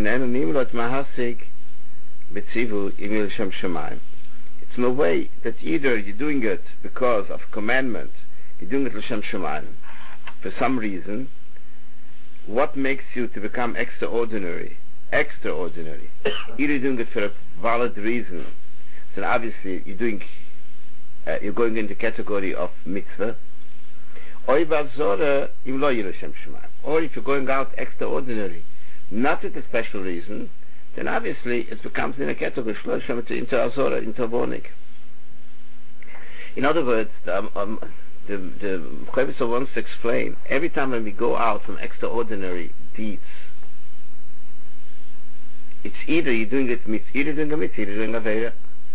it's no way that either you're doing it because of commandment, you're doing it l'shem shemayim for some reason. What makes you to become extraordinary? Extraordinary. Either you're doing it for a valid reason, so obviously you're doing, uh, you're going in the category of mitzvah. Or if you're going out extraordinary, not with a special reason, then obviously it becomes in a category into azora, into warning. In other words, the um, um, the the Chavis wants to explain, every time when we go out on extraordinary deeds, it's either you're doing it mit, either doing a mitzvah, either doing a veira.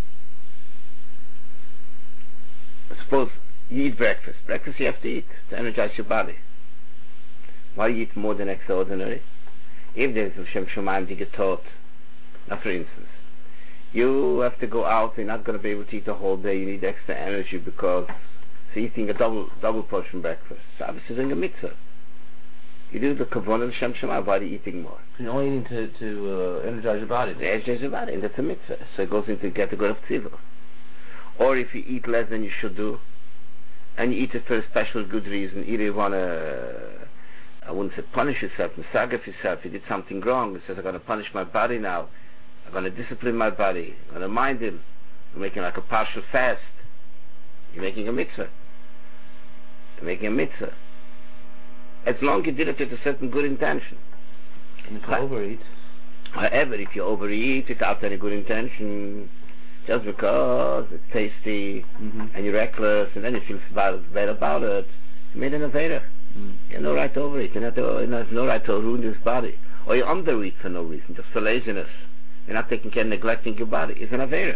Suppose you eat breakfast. Breakfast you have to eat to energize your body. Why you eat more than extraordinary? If there is a Shem Shemayim you get taught. Now, for instance, you have to go out, you're not going to be able to eat the whole day, you need extra energy because So eating a double double portion breakfast. Shabbos is in a mitzvah. You do the kavanah and Shem Shema, why are you eating more? You're only eating to, to uh, energize your body. To energize your body, and that's a mitzvah. So it goes into get the good of tzivah. Or if you eat less than you should do, and you eat it for a special good reason, either you want to, I wouldn't say punish yourself, misagaf yourself, you did something wrong, it says I'm going to punish my body now, I'm going to discipline my body, I'm going to mind him, you're making like a partial fast, you're making a mitzvah. You're making a mitzvah. As long as you did it with a certain good intention. And if you overeat. However, if you overeat without any good intention, just because it's tasty, mm-hmm. and you're reckless, and then you feel bad, bad about it, you made an avera. Mm. You have no right to overeat. You have no right to ruin this body. Or you undereat for no reason, just for laziness. You're not taking care, neglecting your body. It's an avera.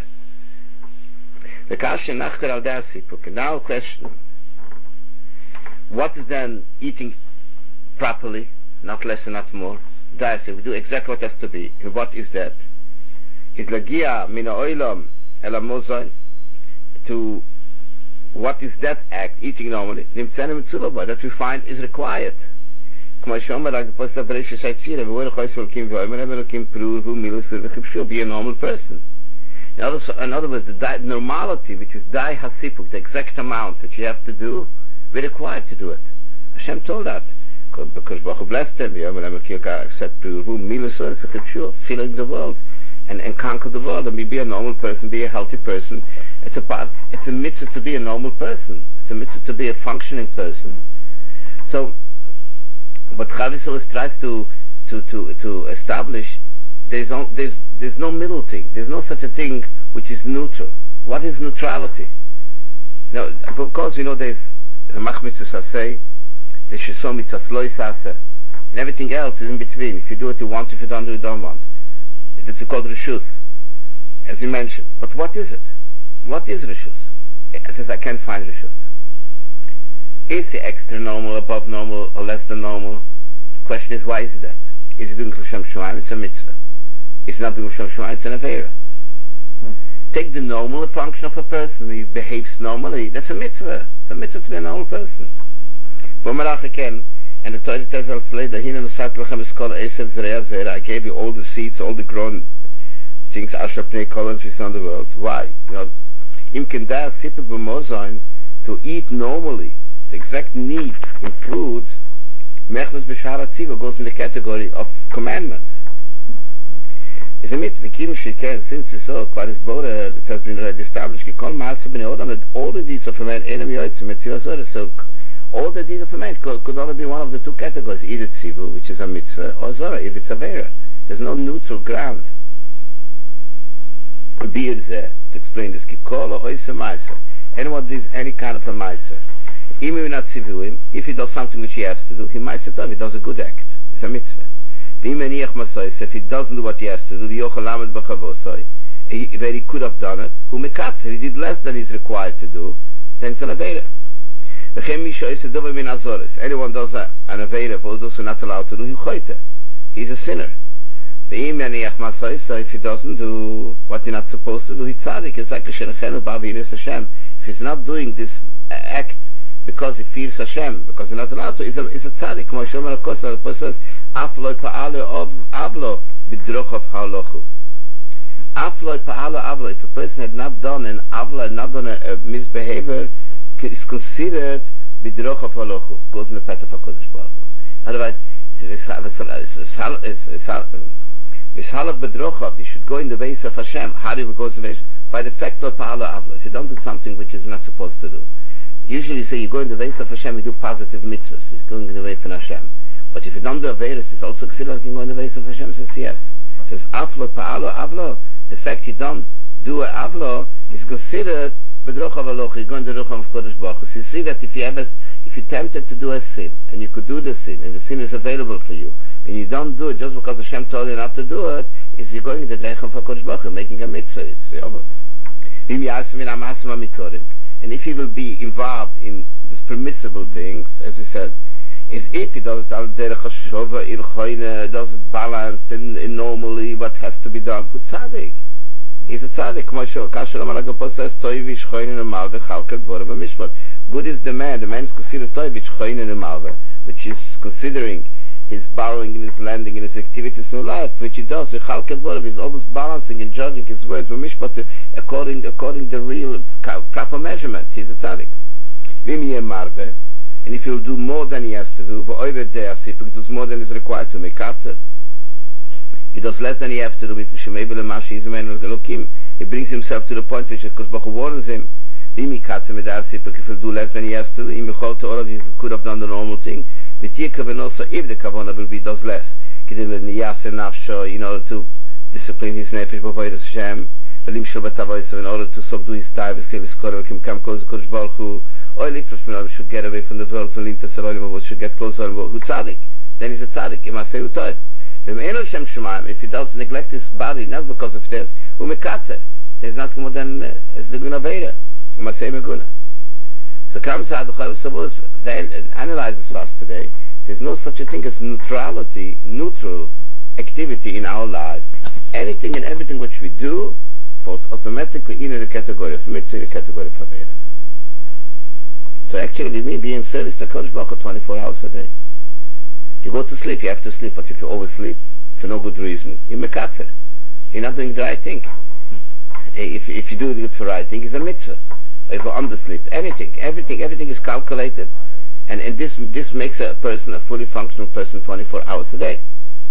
The kasha nachter al der sipuk. Now a question. What is then eating properly, not less and not more? That we do exactly what has to be. And what is that? Is lagia min ha'olam el ha'mozon, to what is that act, eating normally? Nimtzenu mitzvah, that we find is required. K'ma shomer like the Pasuk of Bereshit Shaitzira, v'or chois v'olkim v'omer v'olkim pru v'milos v'chipshu, be a normal person. In other, in other words, the di- normality, which is dai hasipuk, the exact amount that you have to do, we're required to do it. Hashem told that. Because Baruch blessed him, said pru v'milos v'chipshu, filling the world. And, and conquer the world, and be a normal person, be a healthy person. It's a part, it's a mitzvah to be a normal person. It's a mitzvah to be a functioning person. So, what Chavisol tries to to to to establish, there's on, there's there's no middle thing. There's no such a thing which is neutral. What is neutrality? Now, of course, you know, there's the mach mitzvah saseh, there's shesol mitzvah lo saseh, and everything else is in between. If you do it, you want. If you don't do it, you don't want. It's called Rishus, as you mentioned. But what is it? What is Rishus? It says I can't find Rishus. Is it extra normal, above normal, or less than normal? The question is, why is it that? Is it doing L'Shem Shemaim? It's a mitzvah. Is it not doing L'Shem Shemaim? It's an avera. Hmm. Take the normal function of a person. He behaves normally. That's a mitzvah. It's a mitzvah to be a normal person. And the Torah tells us later, I gave you all the seeds, all the grown things, Asher Pnei Kol on the world. Why? You know, to eat normally, the exact need in food, goes in the category of commandments. It's a mitzvah, since you saw quite as border, it has been already established, all the deeds of a man, so all the deeds of a man could, could only be one of the two categories, either tzivu, which is a mitzvah, or zora, if it's a vera. There's no neutral ground. To explain this, anyone does any kind of a ma'aser, if he does something which he has to do, he ma'aser tov, he does a good act. It's a mitzvah. If he doesn't do what he has to do, where he could have done it, he did less than he's required to do, then it's an avera. Anyone does a, an avera, but those who are not allowed to do, he's a sinner. If he doesn't do what he's not supposed to do, he's tzaddik. It's like Hashem. If he's not doing this act because he fears Hashem, because he's not allowed to, he's a, he's a tzaddik. If a person had not done an avla, not done a, a misbehavior, is considered bidroch of halochu, goes in the path of HaKadosh Baruch Hu. Otherwise, Vishalach bedrochav, you should go in the ways of Hashem. How do you go in the ways? By the fact of pa'ala avla. If you don't do something which is not supposed to do, usually you say you go in the ways of Hashem, you do positive mitzvahs. It's going in the way from Hashem. But if you don't do averis, it's also considered you go in the ways of Hashem. Says yes. It says aflo pa'ala avla. The fact you don't do a avla is considered bedrochav aloch. You go in the rocham of Kodesh Baruch Hu. So you see that if you ever, if you're tempted to do a sin and you could do the sin and the sin is available for you, and you don't do it just because Hashem told you not to do it, is you're going to the Drechem for Kodesh Baruch Hu, making a mitzvah. It's over. And if he will be involved in these permissible things, as he said, is if he does it al derech hashova, does it balanced and, and normally what has to be done, with tzaddik. He's a tzaddik. Good is the man. The man is considered toiv v'shchoinen u'malve, which is considering his borrowing and his lending and his activities in life, which he does. He's always balancing and judging his words according according the real proper measurement. He's a tzaddik. And if he'll do more than he has to do, if he does more than is required to make katzer, he does less than he has to do. He brings himself to the point which because Baruch warns him. If he'll do less than he has to do, he could have done the normal thing. If the kavanah will be does less, in order to discipline his nefesh b'avodas Hashem, in order to subdue his time, come close to Kodesh Baruch Hu, or should get away from the world, should get closer to who tzaddik. Then he's a tzaddik. If he does neglect his body, not because of this, there's nothing more than as the guna veda. So comes out the Chavis then analyzes for us today. There's no such a thing as neutrality, neutral activity in our life. Anything and everything which we do falls automatically in the category of mitzvah, the category of aveda. So actually, me being service to Kodesh Baruch Hu twenty-four hours a day. You go to sleep, you have to sleep, but if you oversleep for no good reason, you're mekatzer. You're not doing the right thing. If if you do it for the right thing, it's a mitzvah. If you undersleep, anything, everything, everything is calculated, and, and this this makes a person a fully functional person twenty-four hours a day.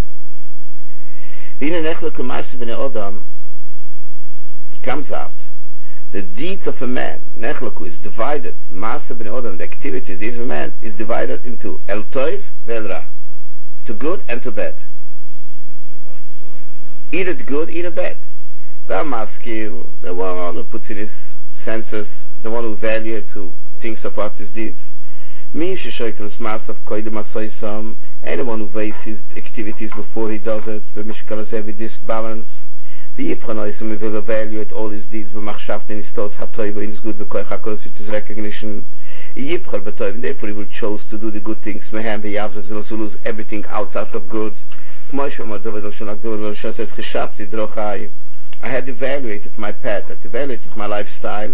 Comes out the deeds of a man, nechloku, is divided. Maaseh b'nei odam, the activities of a man, is divided into el toiv ve'el ra, to good and to bad. Either good, either bad. The maskil, the one who puts in his senses, the one who values, who thinks about his deeds. Mi sheshoykels masav koydem asoysam, anyone who weighs his activities before he does it, v'mishkalas with this balance. The Yipchanoisim will evaluate all his deeds, v'machshaft in his thoughts, hatoiva in his good, v'koich hakos with his recognition. Yipchal b'toiv, therefore he will choose to do the good things, mehem v'yavzaz, will also lose everything outside of good. I had evaluated my path, I had evaluated my lifestyle,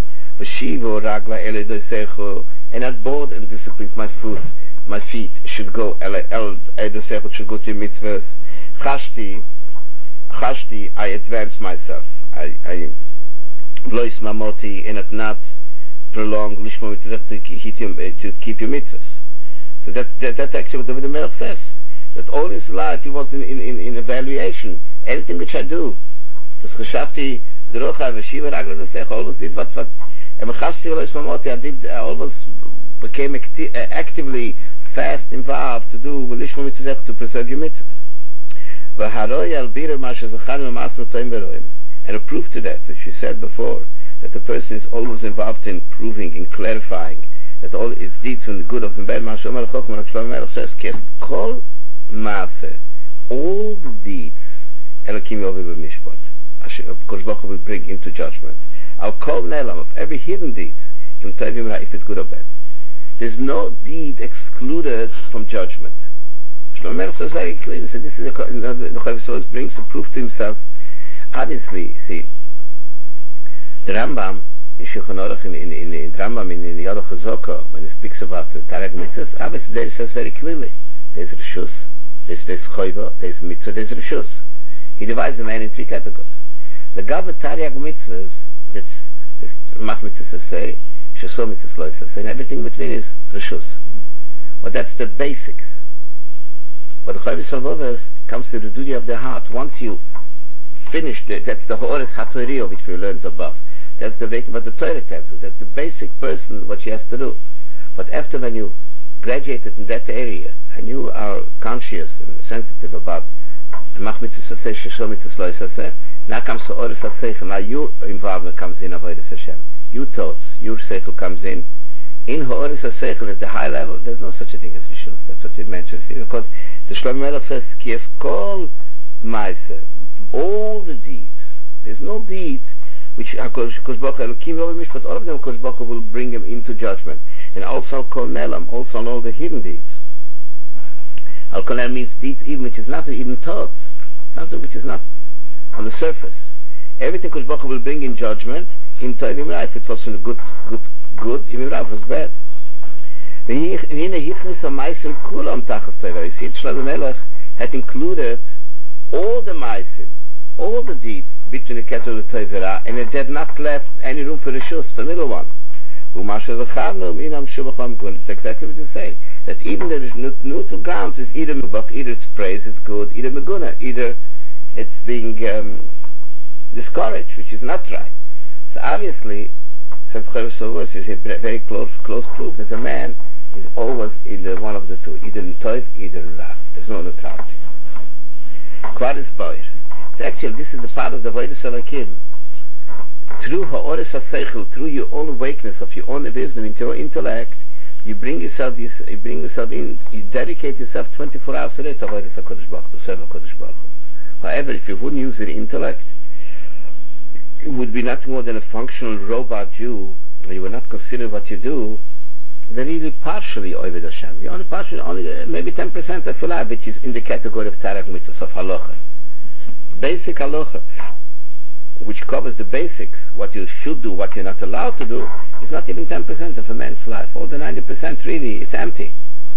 and had bought and disciplined my foot. My feet should go, should go to mitzvahs. Chashti, Chashti, I advanced myself. I, I blois mamoti, and it not prolong lishmo mitzvah to keep your mitzvahs. So that, that that's actually what David Melech says. That all his life he was in, in, in, in evaluation. Anything which I do, das Chashti, Drocha, Veshiva, Ragla, Desech, always did what, what, and Chashti, I did, I always became acti- uh, actively fast involved to do, to preserve your mitzvahs. And a proof to that, as you said before, that the person is always involved in proving and clarifying that all his deeds from the good of the bad. Says, Kol Maase, all the deeds, Elokim Yovi B'Mishpat, Kodesh Baruch Hu will bring into judgment. Al Kol Nelam, of every hidden deed, if it's good or bad. There's no deed excluded from judgment. Shlomo Melech says very clearly, so this is a, the Chavis brings the proof to himself. Obviously, see, the Rambam in Shulchan Aruch, in, in, in, in Rambam in, in Yad Chazaka, when he speaks about the Tarek Mitzvahs, obviously there he says very clearly, there's Rishus, there's, there's Choyva, there's Mitzvah, there's Rishus. He divides the man in three categories. The Gav Tarek Mitzvahs, that's Mach Mitzvahs say, Shasol Mitzvahs Loisas, and everything between is Rishus. Well, that's the basics. But the Chavis Salvovas comes to the duty of the heart. Once you finish the, that's the Ha'oris HaTorah, which we learned above. That's the what the Torah tells you. That's the basic person, what she has to do. But after when you graduated in that area, and you are conscious and sensitive about the Machmitzvah Saseh, Sheshol Mitzvah Saseh, now comes the Ha'oris HaTorah. Now your involvement comes in, Avodas Hashem. Your thoughts, your seichel comes in. In Ha'oris HaSeichel at the high level, there's no such a thing as Rishus. That's what it mentions here. Because the Shlomo Melech says, Ki es kol ma'aseh, all the deeds. There's no deeds which Kodesh Baruch Hu Elokim Yovi Mishpat, all of them Kodesh Baruch Hu will bring him into judgment. And also kol nelam, also on all the hidden deeds. Al kol nelam means deeds even which is not even thoughts, something which is not on the surface. Everything Kosh Baruch Hu will bring in judgment, in Tov Imra, if it was from the good, good, good, Imra, if it was bad. V'hine hichnis ha-maisim kulam tachas Tov. You see, Shlomo Melech had included all the maisim, all the deeds between the Keter and the Tov Imra, and it had not left any room for the Shus, the middle one. It's exactly what you say. That even the neutral grounds is either mebach, either it's praise, it's good, either meguna, either it's being um, discouraged, which is not right. So obviously, says Chavis is a very close, close proof that a man is always either one of the two, either in Tov, either in Ra. There's no neutrality. Quadis boy. So actually, this is the part of the Voidus Elokim. Through ha'oris ha'seichel, through your own awakeness of your own wisdom into your intellect, you bring yourself, you, you bring yourself in, you dedicate yourself twenty-four hours a day to avoid HaKadosh Baruch Hu, to serve HaKadosh Baruch Hu. However, if you wouldn't use your intellect, you would be nothing more than a functional robot Jew, and you would not consider what you do, then really partially Oved Hashem. You only partially, only uh, maybe ten percent of your life, which is in the category of Tarek Mitzvahs, of Halacha. Basic Halacha, which covers the basics, what you should do, what you're not allowed to do, is not even ten percent of a man's life. All the ninety percent really, it's empty.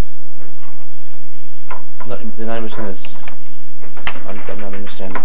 No, the ninety percent is, I'm, I'm not understanding.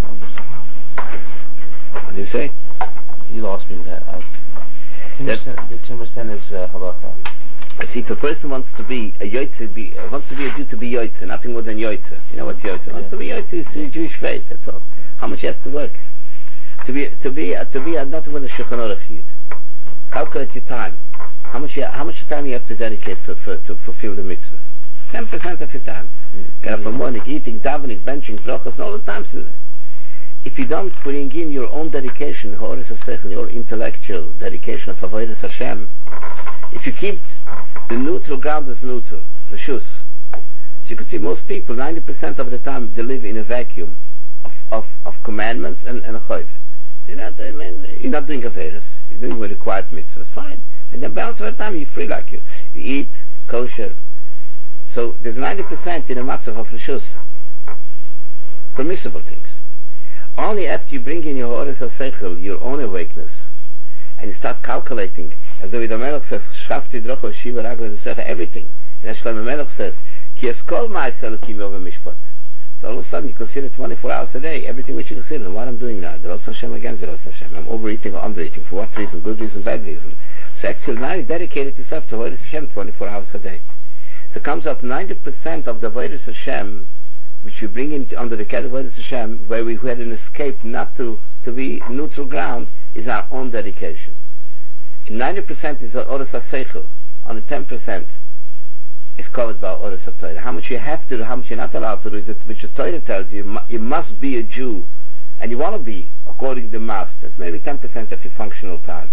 What do you say? You lost me with that. I, ten percent, the ten percent is uh, halacha. I see, if a person wants to be a yotze, be, uh, wants to be a Jew to be yotze, nothing more than yotze. You know what yotze? Yeah. Wants to be yotze is the Jewish faith, that's all. How much he has to work? To be, to be, uh, to be uh, not with a Shulchan Aruch Yid. Calculate your time. How much, you, how much time you have to dedicate for, for, to fulfill the mitzvahs? Ten percent of your time. Mm-hmm. Get up in the morning, eating, davening, benching, brachos, and all the time. If you don't bring in your own dedication, your intellectual dedication of avodas Hashem, if you keep the neutral ground as neutral, the shus, so you can see most people, ninety percent of the time, they live in a vacuum of, of, of commandments and, and a chayv. You're not, I mean, you're not doing Averis, you're doing the required mitzvahs, fine. And then balance of the time, you're free like you. You eat, kosher. So there's ninety percent in a matzav of reshus, permissible things. Only after you bring in your Oris HaSeichel, your own awakeness, and you start calculating, as David HaMelech says, Shafti drocho shiva ragla zesecha, everything. And as Shlomo Melech says, Ki eskol ma'aseh elokim yom mishpat. So all of a sudden you consider twenty-four hours a day, everything which you consider, and what I'm doing now, Zeros Hashem against Zeros Hashem. I'm overeating or undereating, for what reason? Good reason, bad reason. So actually now you dedicated yourself to Avodas Hashem twenty-four hours a day. So it comes out ninety percent of the Avodas Hashem, which we bring in under the category of Avodas Hashem, where we had an escape not to, to be neutral ground, is our own dedication. ninety percent is Oros HaSeichel, on the ten percent is called by Oros HaTorah. How much you have to do, how much you're not allowed to do, is that which the Torah tells you, you must be a Jew, and you want to be, according to the masters, maybe ten percent of your functional time.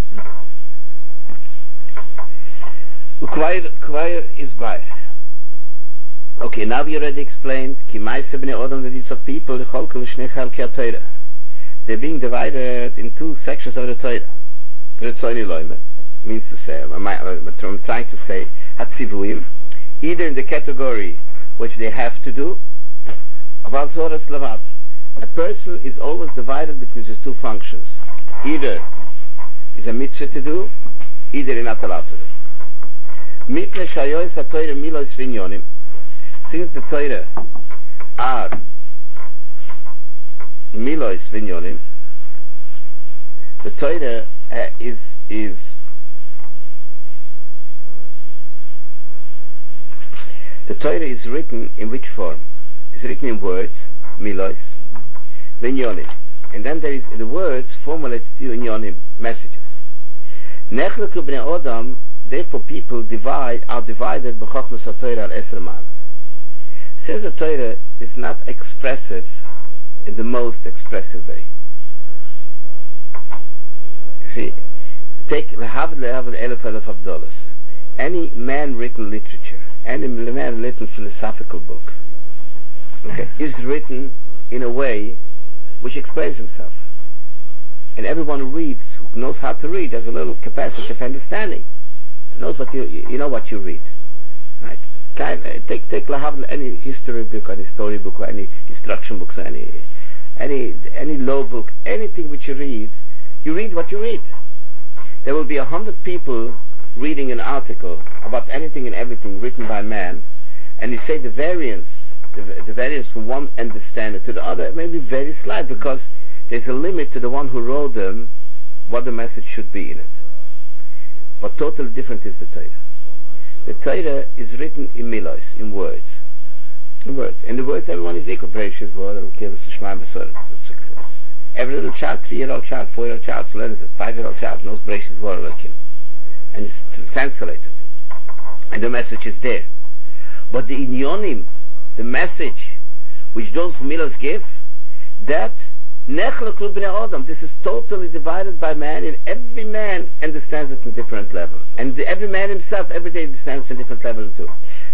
Kvair is by. Okay, now we already explained, Ki Ma'aseh Bnei Odom, the deeds of people, they're being divided in two sections of the Torah. Retzoni Loimer means to say, I'm, I'm trying to say, Hatzivuim, either in the category which they have to do, about Zoras Lavat. A person is always divided between these two functions. Either is a mitzvah to do, either you're not allowed to do. Mipne Shayois HaTorah Milos Vinyonim, since the Torah are Milos Vinyonim, the Torah uh, is is the Torah is written in which form? It's written in words, Milos, Vinyonim, and then there is the words formulated to Vinyonim, messages. Nechleku Bnei Odam, therefore people divide are divided b'chochmas HaTorah al Eser Ma'alos. Says the Torah is not expressive in the most expressive way. See, take Lehav Lehav Elef Elef Avdolos, any man-written literature, any man-written philosophical book, okay, is written in a way which explains himself. And everyone who reads, who knows how to read, has a little capacity of understanding. Knows what you you know what you read, right? Can, uh, take take Lahav any history book, any story book, or any instruction books, or any any any law book, anything which you read, you read what you read. There will be a hundred people reading an article about anything and everything written by man, and you say the variance, the, the variance from one understander to the other may be very slight, because there's a limit to the one who wrote them, what the message should be in it. But totally different is the Torah. The Torah is written in milos, in words. In words. In the words, everyone is equal. Precious word, every little child, three-year-old child, four-year-old child learns it. Five-year-old child knows precious word, and it's translated. And the message is there. But the inyonim, the message which those milos give, that this is totally divided by man, and every man understands it in a different level. And the, every man himself every day understands it in a different level too.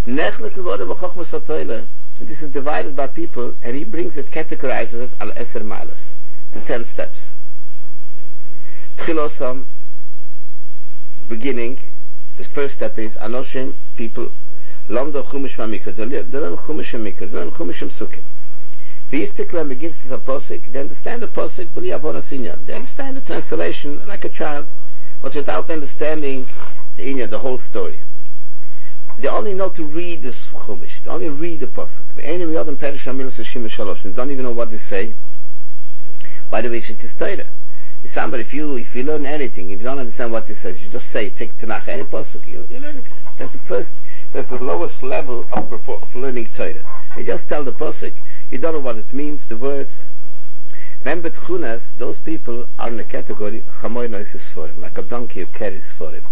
This is divided by people, and he brings it, categorizes it al eser malas, the ten steps. Tchilosam, beginning, the first step is anoshim, people, lomdo chumash v'mikra, they learn chumash v'mikra, they learn chumash v'msukim. When he gives us a posik, they understand the posik, they understand the translation like a child, but without understanding the inyan, the whole story. They only know to read the chumash, they only read the posik. They don't even know what they say. By the way, it's a Torah. Somebody, if you if you learn anything, if you don't understand what they say, you just say, take Tanakh, any posik, you, you learn it. That's the first, that's the lowest level of, of learning Torah. You just tell the posik. You don't know what it means, the words. Remember, tchunas, those people are in the category chamoy noises for him, like a donkey who carries for him.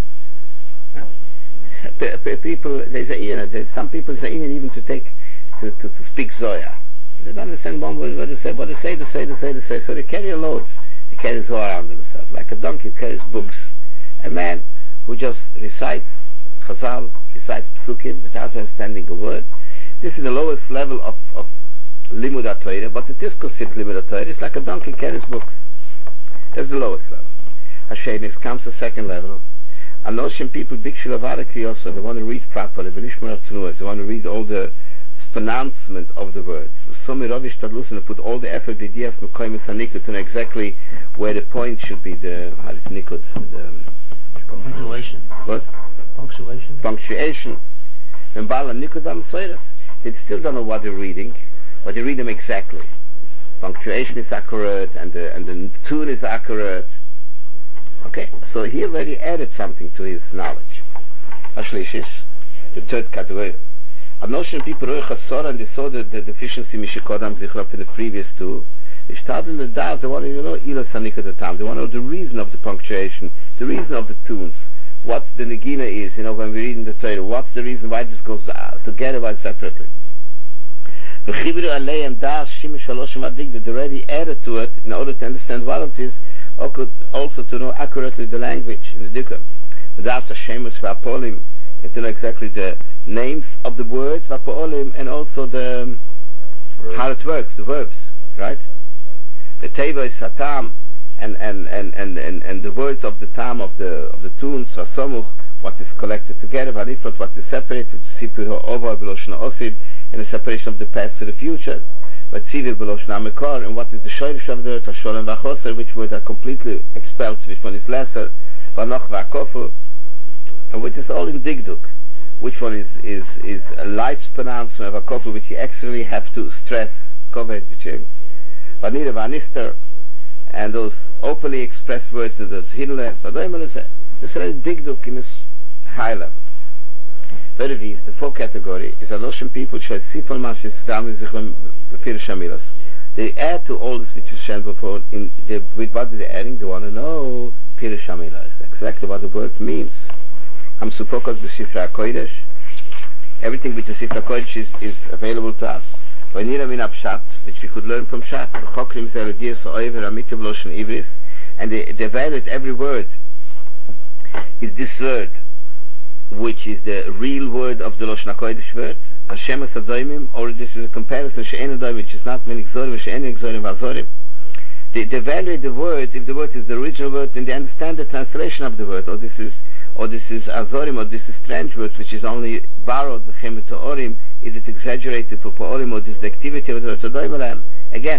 People, there's a, you know, there's some people say even to take to, to, to speak Zoya. They don't understand one word what they say, but they say, they say, they say, they say. So they carry a load. They carry Zoya around themselves, like a donkey who carries books. A man who just recites Chazal, recites Psukim without understanding a word. This is the lowest level of, of Limud HaTorah, but it is considered Limud HaTorah. It's like a donkey carries books. That's the lowest level. Hashenis comes to the second level. Anoshim people, big shilavara kriyosa, they want to read properly, they want to read all the pronouncement of the words. So Mirovish Tadlus, and put all the effort, the idea of Mekoimus HaNikud, to know exactly where the point should be, the, how is Nikud? The punctuation. What? Punctuation. Punctuation. And Bala Nikud HaMsoiras. They still don't know what they're reading, but they read them exactly. Punctuation is accurate, and the and the tune is accurate. Okay, so he already added something to his knowledge. Ashlishis, the third category. Anoshim people roich hasora, and they saw the, the deficiency mishikodam zichrop in the previous two. They started in the doubt. They want to know ilas hanikad the time. They want to know the reason of the punctuation, the reason of the tunes, what the negina is. You know, when we're reading the Torah, what's the reason why this goes uh, together, why separately. The they already added to it in order to understand what it is, or could also to know accurately the language in the Dikkum. And to know exactly the names of the words, and also the um, how it works, the verbs, right? The teva is satam, and and, and, and, and and the words of the tam of the of the tunes, what is collected together, what is separated, and the separation of the past to the future. But and what is the shoyrish of the earth, which words are completely expelled, which one is lesser, and which is all in digduk. Which one is is is a light pronouncement of a couple which you actually have to stress, covered between vanira vanister, and those openly expressed words to those hidden letters. This is a digduk in this high level. Very easy. The fourth category is Anoshim people they add to all this which is shown before. In the, with what they're adding, they want to know Pirush HaMilas, exactly what the word means. I'm supposed to Sifra Kodesh. Everything which is Sifra Kodesh is, is available to us. Which we could learn from Pshat. And they, they evaluate every word. Is this word, which is the real word of the Lashon HaKodesh word, Hashem HaSadoimim, or this is a comparison, She'en Adoim, which is not many Gzorim, She'en Gzorim V'Azorim. They, they evaluate the words. If the word is the original word, then they understand the translation of the word, or this is or this is Azorim, or this is strange words, which is only borrowed, Chem To'orim, is it exaggerated for Pa'orim, or this is the activity of the Todoim. Again,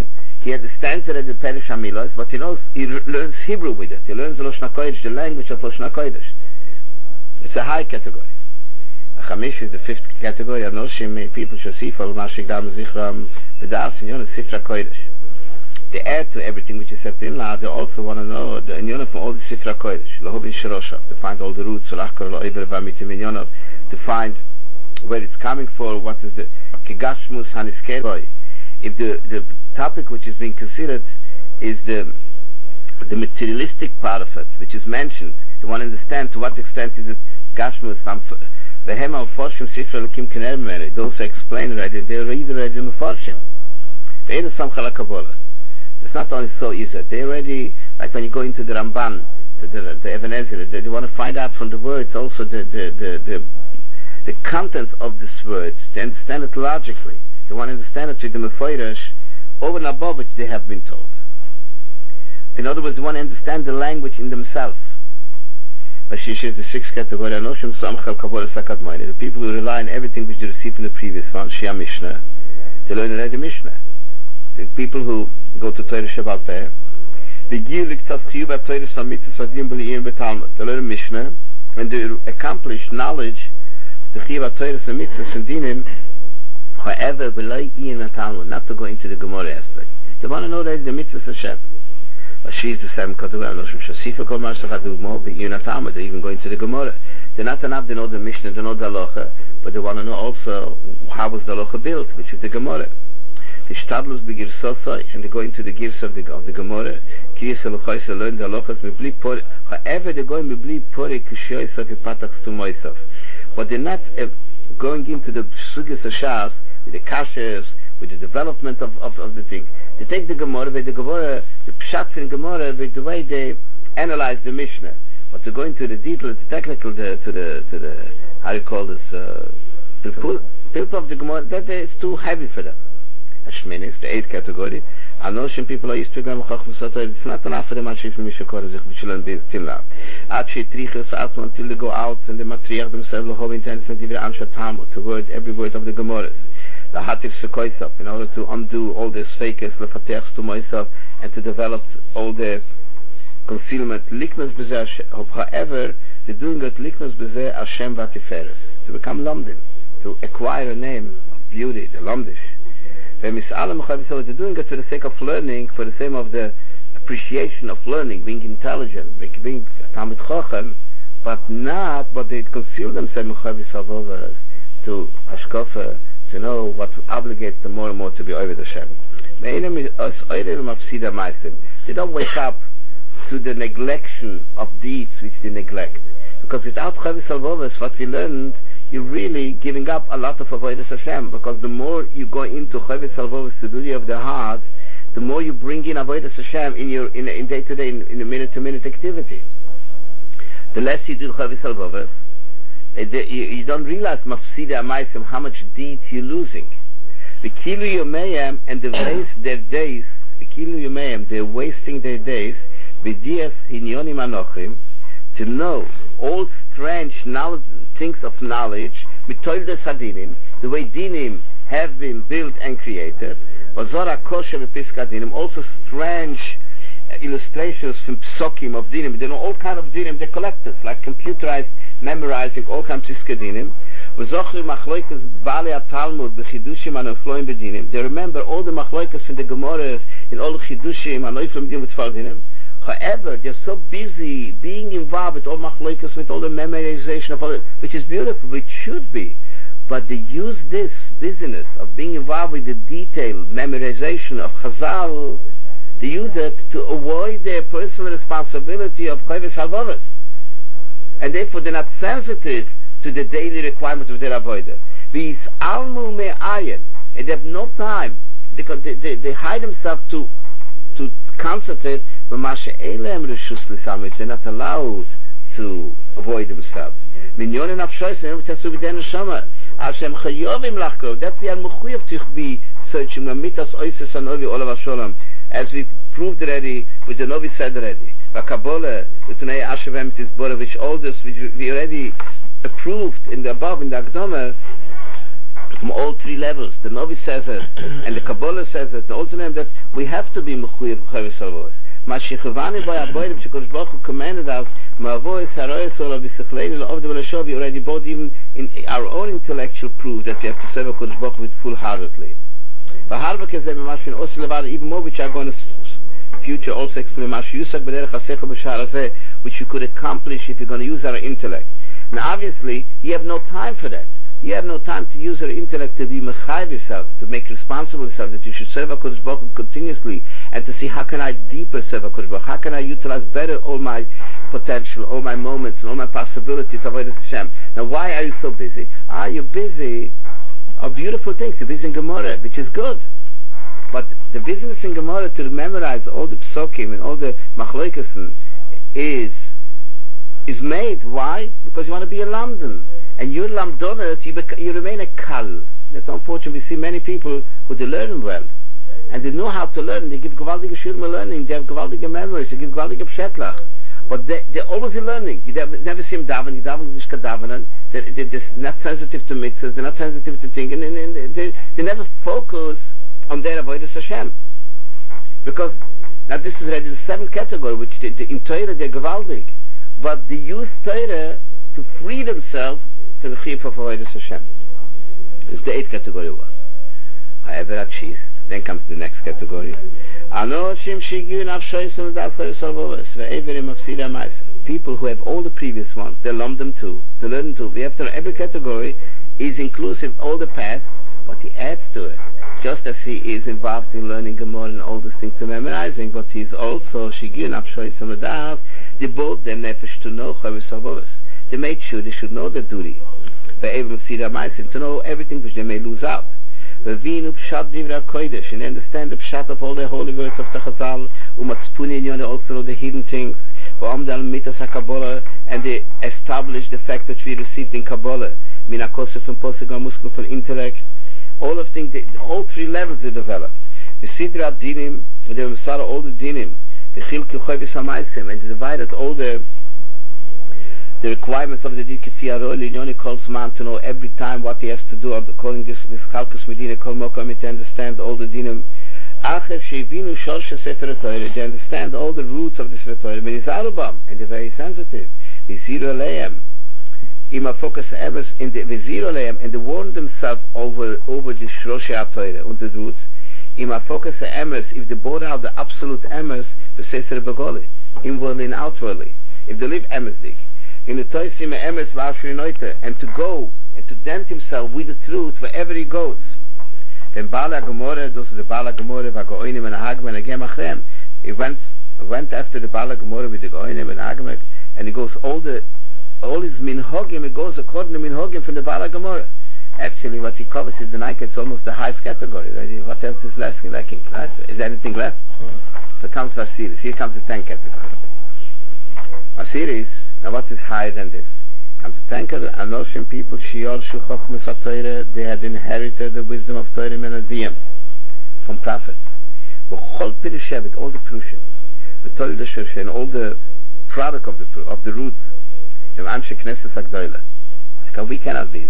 He understands it as the Perish HaMilos, but he knows, he learns Hebrew with it. He learns the Lashon HaKodesh, the language of Lashon HaKodesh. It's a high category. A Chamish is the fifth category. Anoshim, people shall see for Mashik Dam Zichram B'das in Yonah Sifra Kodesh. They add to everything which is set in law. They also want to know the Yonah from all the Sifra Kodesh. Lahovin Shiroshav, to find all the roots. Solachkar Lo'iber Vamitim in Yonah, to find where it's coming for. What is the Kegashmus Haniskeroi? If the the topic which is being considered is the the materialistic part of it, which is mentioned, they want to understand to what extent is it Gashmus Vehem al Forshim Sifra Lukim Kenermer. Those who explain already, they read already in the Forshim. They know some Kabbalah. It's not only so easy. They already, like when you go into the Ramban, to the, the Even HaEzer, they, they want to find out from the words also the the the the, the content of this word, to understand it logically. They want to understand it with the Mefoirash over and above which they have been told. In other words, they want to understand the language in themselves. Vashish is the sixth category. Anoshim Samchal Kabbalah Sakadmaini. The people who rely on everything which they received in the previous one, Shia Mishnah, they learn already Mishnah. The people who go to Torah Shabbat Peh, the Gilik Tzachiyuv at Torah Samitzah Sadim B'li'im B'talmud. They learn Mishnah, and they accomplish knowledge, the Chiyuv at Torah Samitzah Sandinim, however, below Ian and Talmud, not to go into the Gemara aspect. They want to know that the mitzvah Hashem. She is the same category. They even go into the Gemara. They're not enough, they know the Mishnah, they know the Halacha, but they want to know also how was the Halacha built, which is the Gemara. The Shtadlus begirsosai, and they go into the Girs of the of the Gemara. Kiris Elochais learn the Halachas mibli pori. However, they go mibli pori kushoysav ipatach stumoysav, but they're not uh, going into the Sugis Hashas with the Kashas, with the development of, of, of the thing. They take the Gemara, with the Gemara, the Pshat in Gemara, with the way they analyze the Mishnah. But to go into the detail, the technical, the, to the to the how do you call this, uh, the people of the Gemara, that is too heavy for them. Hashminis, the eighth category. I know some people are used to going it's not enough for them to learn this till now. Until they go out and they matriach themselves the whole intention to word every word of the Gemara. The hatif sekoisaf, in order to undo all this fakers, lefatech to myself, and to develop all the concealment. Liknas bezeh, however, they're doing it liknas bezeh Hashem v'atiferes, to become lamdim, to acquire a name of beauty, the lamdish. They're doing it for the sake of learning, for the sake of the appreciation of learning, being intelligent, being Talmid Chochem, but not, but they conceal themselves to Hashkofa, to know what obligates them more and more to be over the Shem. They don't wake up to the neglection of deeds which they neglect. Because without Chavis Alvovas, what we learned, you're really giving up a lot of avodas Hashem, because the more you go into Chavis Alvovas, the duty of the heart, the more you bring in avodas Hashem in your in, in day to day, in, in a minute to minute activity. The less you do Chavis Alvovas, you, you don't realize mafsida amaisim, how much deeds you're losing. The kilu yomeim, and they waste their days. The kilu yomeim, they're wasting their days. B'dias hinyonim anochim, to know all strange knowledge, things of knowledge, mitoildes hadinim, the way dinim have been built and created, v'zora kosher v'piskadinim, also strange uh, illustrations from psokim of dinim. They know all kind of dinim, they're collectors, like computerized memorizing all kinds of piskadinim. V'zochri machloikas bali atalmud b'chidushim anofloim b'dinim. They remember all the machloikas in the Gemaras, in all the chidushim anofloim b'dinim with dinim. However, they're so busy being involved with all machloikas, with all the memorization of all it, which is beautiful, which should be. But they use this business of being involved with the detailed memorization of Chazal, they use it to avoid their personal responsibility of Chavis Halvavas. And therefore they're not sensitive to the daily requirements of their avodah. These almu me'ayin, and they have no time, because they, they, they hide themselves to to concentrate, but they're not allowed to avoid themselves. That's the al-mukhuyev to be searching as we proved already, which the Novi said already. Kabbalah, which all this, which we already approved in the above, in the Akdama, from all three levels. The Novi says it, and the Kabbalah says it, the Old Name, that we have to be mechuyev b'chayvus alvos. Mashichavani by Aboyim Shekorosh Baruch Hu commanded us, Ma'avois haroyes ola b'sichlei l'ovde v'lashav. We already both, even in our own intellectual proof that we have to serve HaKadosh Baruch Hu with full-heartedly. Even more, which are going to future also explain, which you could accomplish if you're going to use our intellect. Now obviously, you have no time for that. You have no time to use your intellect to be mechayiv yourself, to make responsible yourself, that you should serve HaKadosh Baruch Hu continuously, and to see how can I deeper serve HaKadosh Baruch Hu, how can I utilize better all my potential, all my moments, and all my possibilities of Avodas Hashem. Now why are you so busy? Ah, you're busy of beautiful things. You're busy in Gemara, which is good. But the business in Gemara to memorize all the psokim and all the machlokas is is made. Why? Because you want to be a lamdan. And you're lamdonas, you, bec- you remain a kal. That's unfortunate. We see many people who they learn well. And they know how to learn. They give gewaldige shurma learning. They have gewaldige memories. They give gewaldige pshetlach. But they, they're always learning. You never, never see them daven. You daven nicht kadavanen. They're, they're, they're not sensitive to mitzvahs. They're not sensitive to things. And, and, and they, they never focus on their avodas Hashem. Because, now this is already the seventh category, which they, they, in Torah they're gewaldig. But they use Torah to free themselves to the chiyuv of avodas Hashem. This is the eighth category was. However, at cheese. Then comes the next category. People who have all the previous ones, they learn them too. They learn them too. We have to, every category is inclusive all the past, but he adds to it. Just as he is involved in learning Gemara and all these things to memorizing, but he's also shigiyun afshoy samadas. They both them nefesh to know chavus avos. They made sure they should know their duty. They're able to see their minds and to know everything which they may lose out. And understand the pshat of all the holy words of the Chazal, also the hidden things, and they establish the fact that we received in Kabbalah, from intellect, all of things, they, all three levels they developed. The Sidra Dinim, the Masara, all the Dinim, the Chilki Chovis HaMaisim, and they divided all the the requirements of the Did Kefiyah Ro'el Yoni calls man to know every time what he has to do according to this this Chalkus Medina Kol Mokom, to understand all the dinim. Acher Shevinu Shorsha Sefer Torah, they understand all the roots of the Sefer Torah. Menizarubam, and they're very sensitive. Viziru Aleim, Ima focus emes in the Viziru Aleim, and they warn themselves over over the Shroshei Torah and the roots. Ima focus emes, if they brought out the absolute emes, the Sefer Begoli, inwardly and outwardly. If they live emesdik. In the Toisim Emes V'Ashrinoite, and to go and to dent himself with the truth wherever he goes. Then Bala Gemore, those are the Bala Gemore, V'Goinim and Hagman, again Achrem. He went went after the Bala Gemore with the Goinim and Hagman, and he goes all the all his minhogim, it goes according to minhogim from the Bala Gemore. Actually, what he covers is the Nike, it's almost the highest category. Right? What else is left? Lacking, right? Is there anything left? Hmm. So comes Vasiris. Here comes the tenth category. Vasiris. Now what is higher than this? Comes the tanker, Anoshim people, Shior Shuchochmus HaTorah, they had inherited the wisdom of Torah Menadiyim from prophets. B'chol Pirushevet, all the Pirushim, the Torah the Shoshe, and all the product of the of the roots, in Anshe Knesset HaGdoila. Because we cannot be.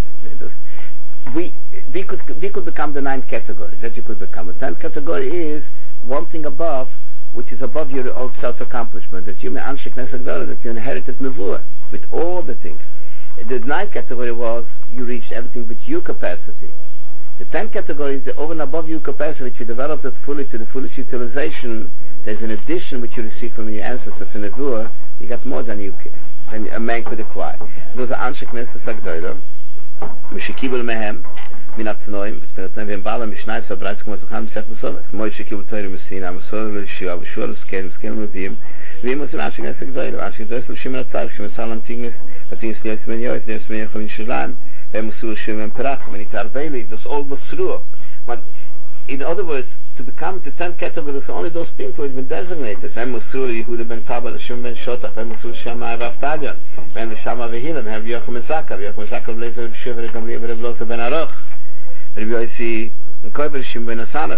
We we could we could become the ninth category. That you could become. The tenth category is one thing above, which is above your own self-accomplishment, that you may Anshe Knesset HaGdoila, that you inherited Nevuah with all the things. The ninth category was you reached everything with your capacity. The tenth category is the over and above your capacity, which you developed it fully to the fullest utilization. There's an addition which you receive from your ancestors in Nevuah. You got more than you than a man could acquire. Those are Anshe Knesset HaGdoila, Mishikibel Mehem, Minat Noim, Spinatnoim, Vembala, Mishnai, Sabrais, Kumotochan, Misef Musovet, Moishe Kibel Torah Messina, Amasor, Lishua, Vishua, Skel, Skel, Muvim, Vimos in Anshe Knesset HaGdoila, Anshe Knesset HaGdoila, Shimon Atzar, Shimon Salam Tignis, Latin Slios Menyois, Deus Menyois, Chavin Shirlan, Vemusur Shimon Perach, Menitar Bailey, that's all Masruah. But in other words, to become the tenth category, so only those people who have been designated. Vemusur Yehuda ben Tabal, Shimon ben Shotach, Vemusur Shammai Vavtadia, Vem Shammai Vehilam, Have Yochum and Zakar, Yochum and Zakar, Blazer, Shiver, Gamliel, Reblosa ben Aroch, Rabbi Yossi, and Koiber, Shimon ben Asanat.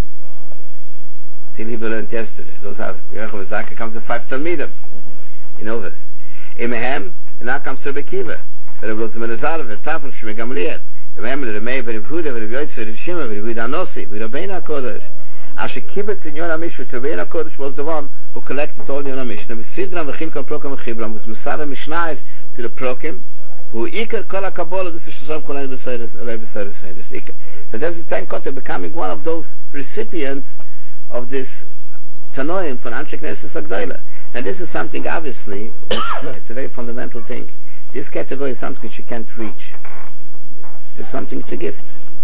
Till he learned yesterday. Those have Yochum and Zakar comes to five Talmidim. You know this. Imehem, and now comes Rebbe Kiva. Reblosa ben Azarav, Tafel, Shimon Gamliel. Remember the Mei, the Yehuda, the Yoitzer, the Shimon, the Yehuda Nossi, the Rabbeinu HaKodesh. Asher kibbutz in Yonah Mishra, the Rabbeinu HaKodesh was the one who collected all the Yonah Mishra. The Sidram, the Chimkam, Prokim, the Chibram, was Musara Mishnais to the Prokim, who Iker Kol HaKabbalah, this is Shazam Kol HaKabbalah, this Iker. So there's the time Kotel becoming one of those recipients of this Tanoim from Anshe Knesset Agdoila. And this is something, obviously, it's a very fundamental thing. This category is something you can't reach. It's something, it's a gift.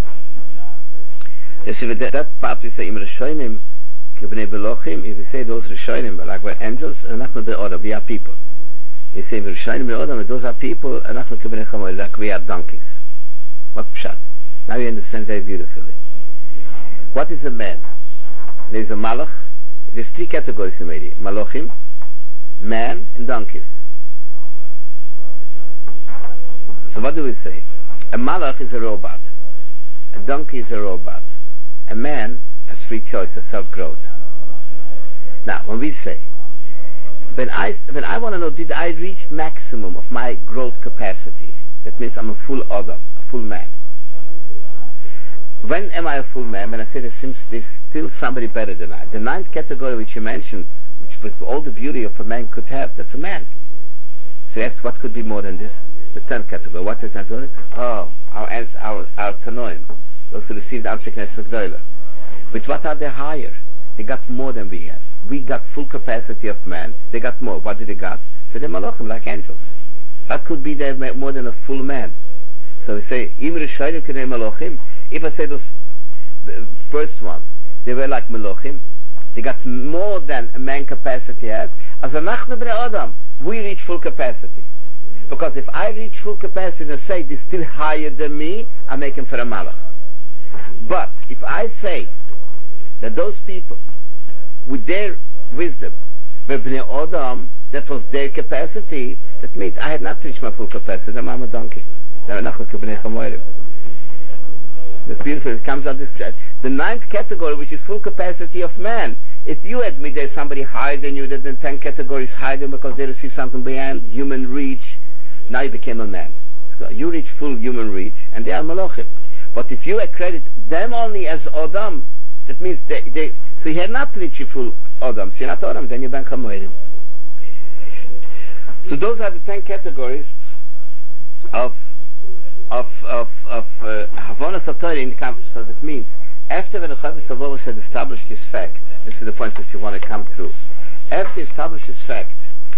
You see, that part we say, Im Rishonim, Kibnei Belochim, if we say those Rishonim, like we're angels, and not the order, we are people. You say, Rishonim Belochim, those are people, and not Kibnei Chamoy, like we are donkeys. What pshat? Now you understand very beautifully. What is a man? There is a malach. There's three categories in Medi. Malochim, man, and donkeys. So what do we say? A malach is a robot. A donkey is a robot. A man has free choice, has self-growth. Now, when we say, when I, when I want to know, did I reach maximum of my growth capacity? That means I'm a full Adam, a full man. When am I a full man? When I say there's, there's still somebody better than I. The ninth category which you mentioned, which with all the beauty of a man could have, that's a man. So that's what could be more than this? The tenth category. What is the tenth category? Oh, our our our Tanoim, those who received Anshe Knesset Agdoila. Which what are they higher? They got more than we have. We got full capacity of man. They got more. What did they got? So they're malachim, like angels. That could be they more than a full man. So we say, Im Rishonim K'nei Malachim. If I say those the first one, they were like Malachim. They got more than a man capacity has. As anachnu bnei Adam, we reach full capacity. Because if I reach full capacity and say they're still higher than me, I make him for a malach. But if I say that those people, with their wisdom, were bnei Adam, that was their capacity, that means I had not reached my full capacity, then I'm a donkey. That's beautiful. It comes out this. The ninth category, which is full capacity of man. If you admit there's somebody higher than you, that the ten categories higher than because they receive something beyond human reach, now you became a man. So you reach full human reach, and they are malachim. But if you accredit them only as Adam, that means they, they so you had not reached full Adam. So you're not Adam, then you're Ben Chamoedim. So those are the ten categories of of of of Havonas uh, Torah in the campus. So that means after when the Chavis Avos had established this fact, this is the point that you want to come through. After he established this fact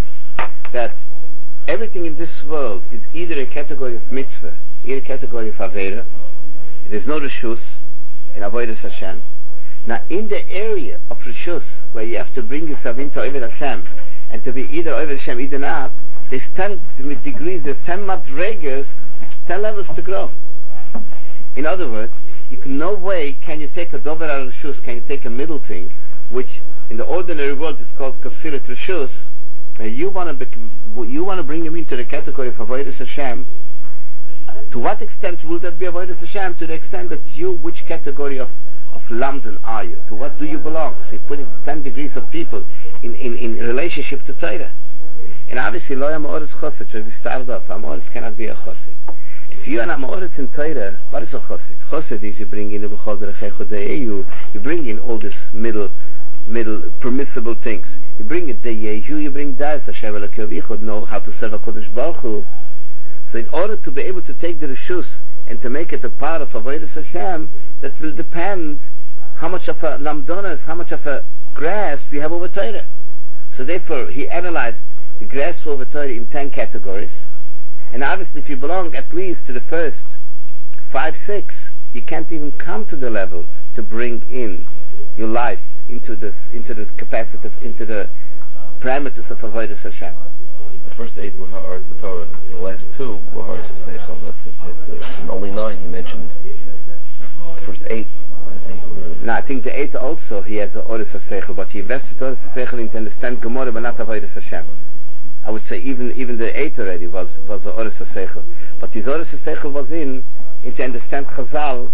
that everything in this world is either a category of mitzvah, either a category of avera. There's no reshus in avodas Hashem. Now, in the area of reshus, where you have to bring yourself into avodas Hashem, and to be either avodas Hashem, either not, there's ten degrees, there's ten madregas, ten levels to grow. In other words, you can no way can you take a dover al reshus, can you take a middle thing, which in the ordinary world is called kafirat reshus. And you want to you want to bring him into the category of avodas Hashem. To what extent will that be avodas Hashem? To the extent that you, which category of of lamdan are you? To what do you belong? So you're putting ten degrees of people in, in, in relationship to Torah. And obviously, lo ha'ma'oretz chosed, so we started off, ha'ma'oretz cannot be a chosed. If you are a ha'ma'oretz in Torah, what is a chosed? Chosed is you bring in the b'chol derechecho de'eyu, you bring in all this middle, middle permissible things. You bring it de'yehu, you bring das, Hashem Elokeinu v'yichud, know how to serve HaKadosh Baruch Hu. So in order to be able to take the reshus and to make it a part of avodas Hashem, that will depend how much of a lamdonas, how much of a grasp we have over Torah. So therefore, he analyzed the grasp over Torah in ten categories. And obviously, if you belong at least to the first five, six, you can't even come to the level to bring in your life into this, into the capacity, of, into the parameters of avodas Hashem. The first eight were Ha'aretz Torah. The last two were Ha'aretz Seichel. That's it. That's it. Only nine he mentioned. The first eight, I think, were... No, I think the eight also he has the Ha'aretz Seichel, but he invested Ha'aretz Seichel into understand Gemara, but not Avodas Hashem. I would say even even the eight already was was the Ha'aretz Seichel, but his Ha'aretz Seichel was in into understand Chazal,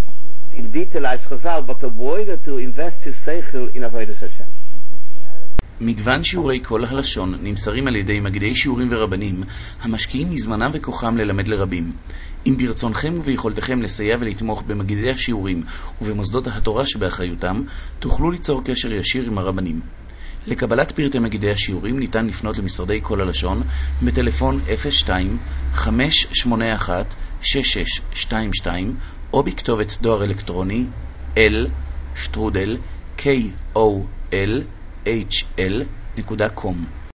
in detailize Chazal, but avoided to invest his Seichel in Avodas Hashem. מגוון שיעורי כל הלשון נמסרים על ידי מגידי שיעורים ורבנים המשקיעים מזמנם וכוחם ללמד לרבים. אם ברצונכם וביכולתכם לסייע ולתמוך במגידי השיעורים ובמוסדות התורה שבאחריותם, תוכלו ליצור קשר ישיר עם הרבנים. לקבלת פרטי מגידי השיעורים ניתן לפנות למשרדי כל הלשון בטלפון אפס שתיים חמש שמונה אחת שש שש שתיים שתיים או בכתובת דואר אלקטרוני אל שטרודל קול אייץ' אל נקודה קום.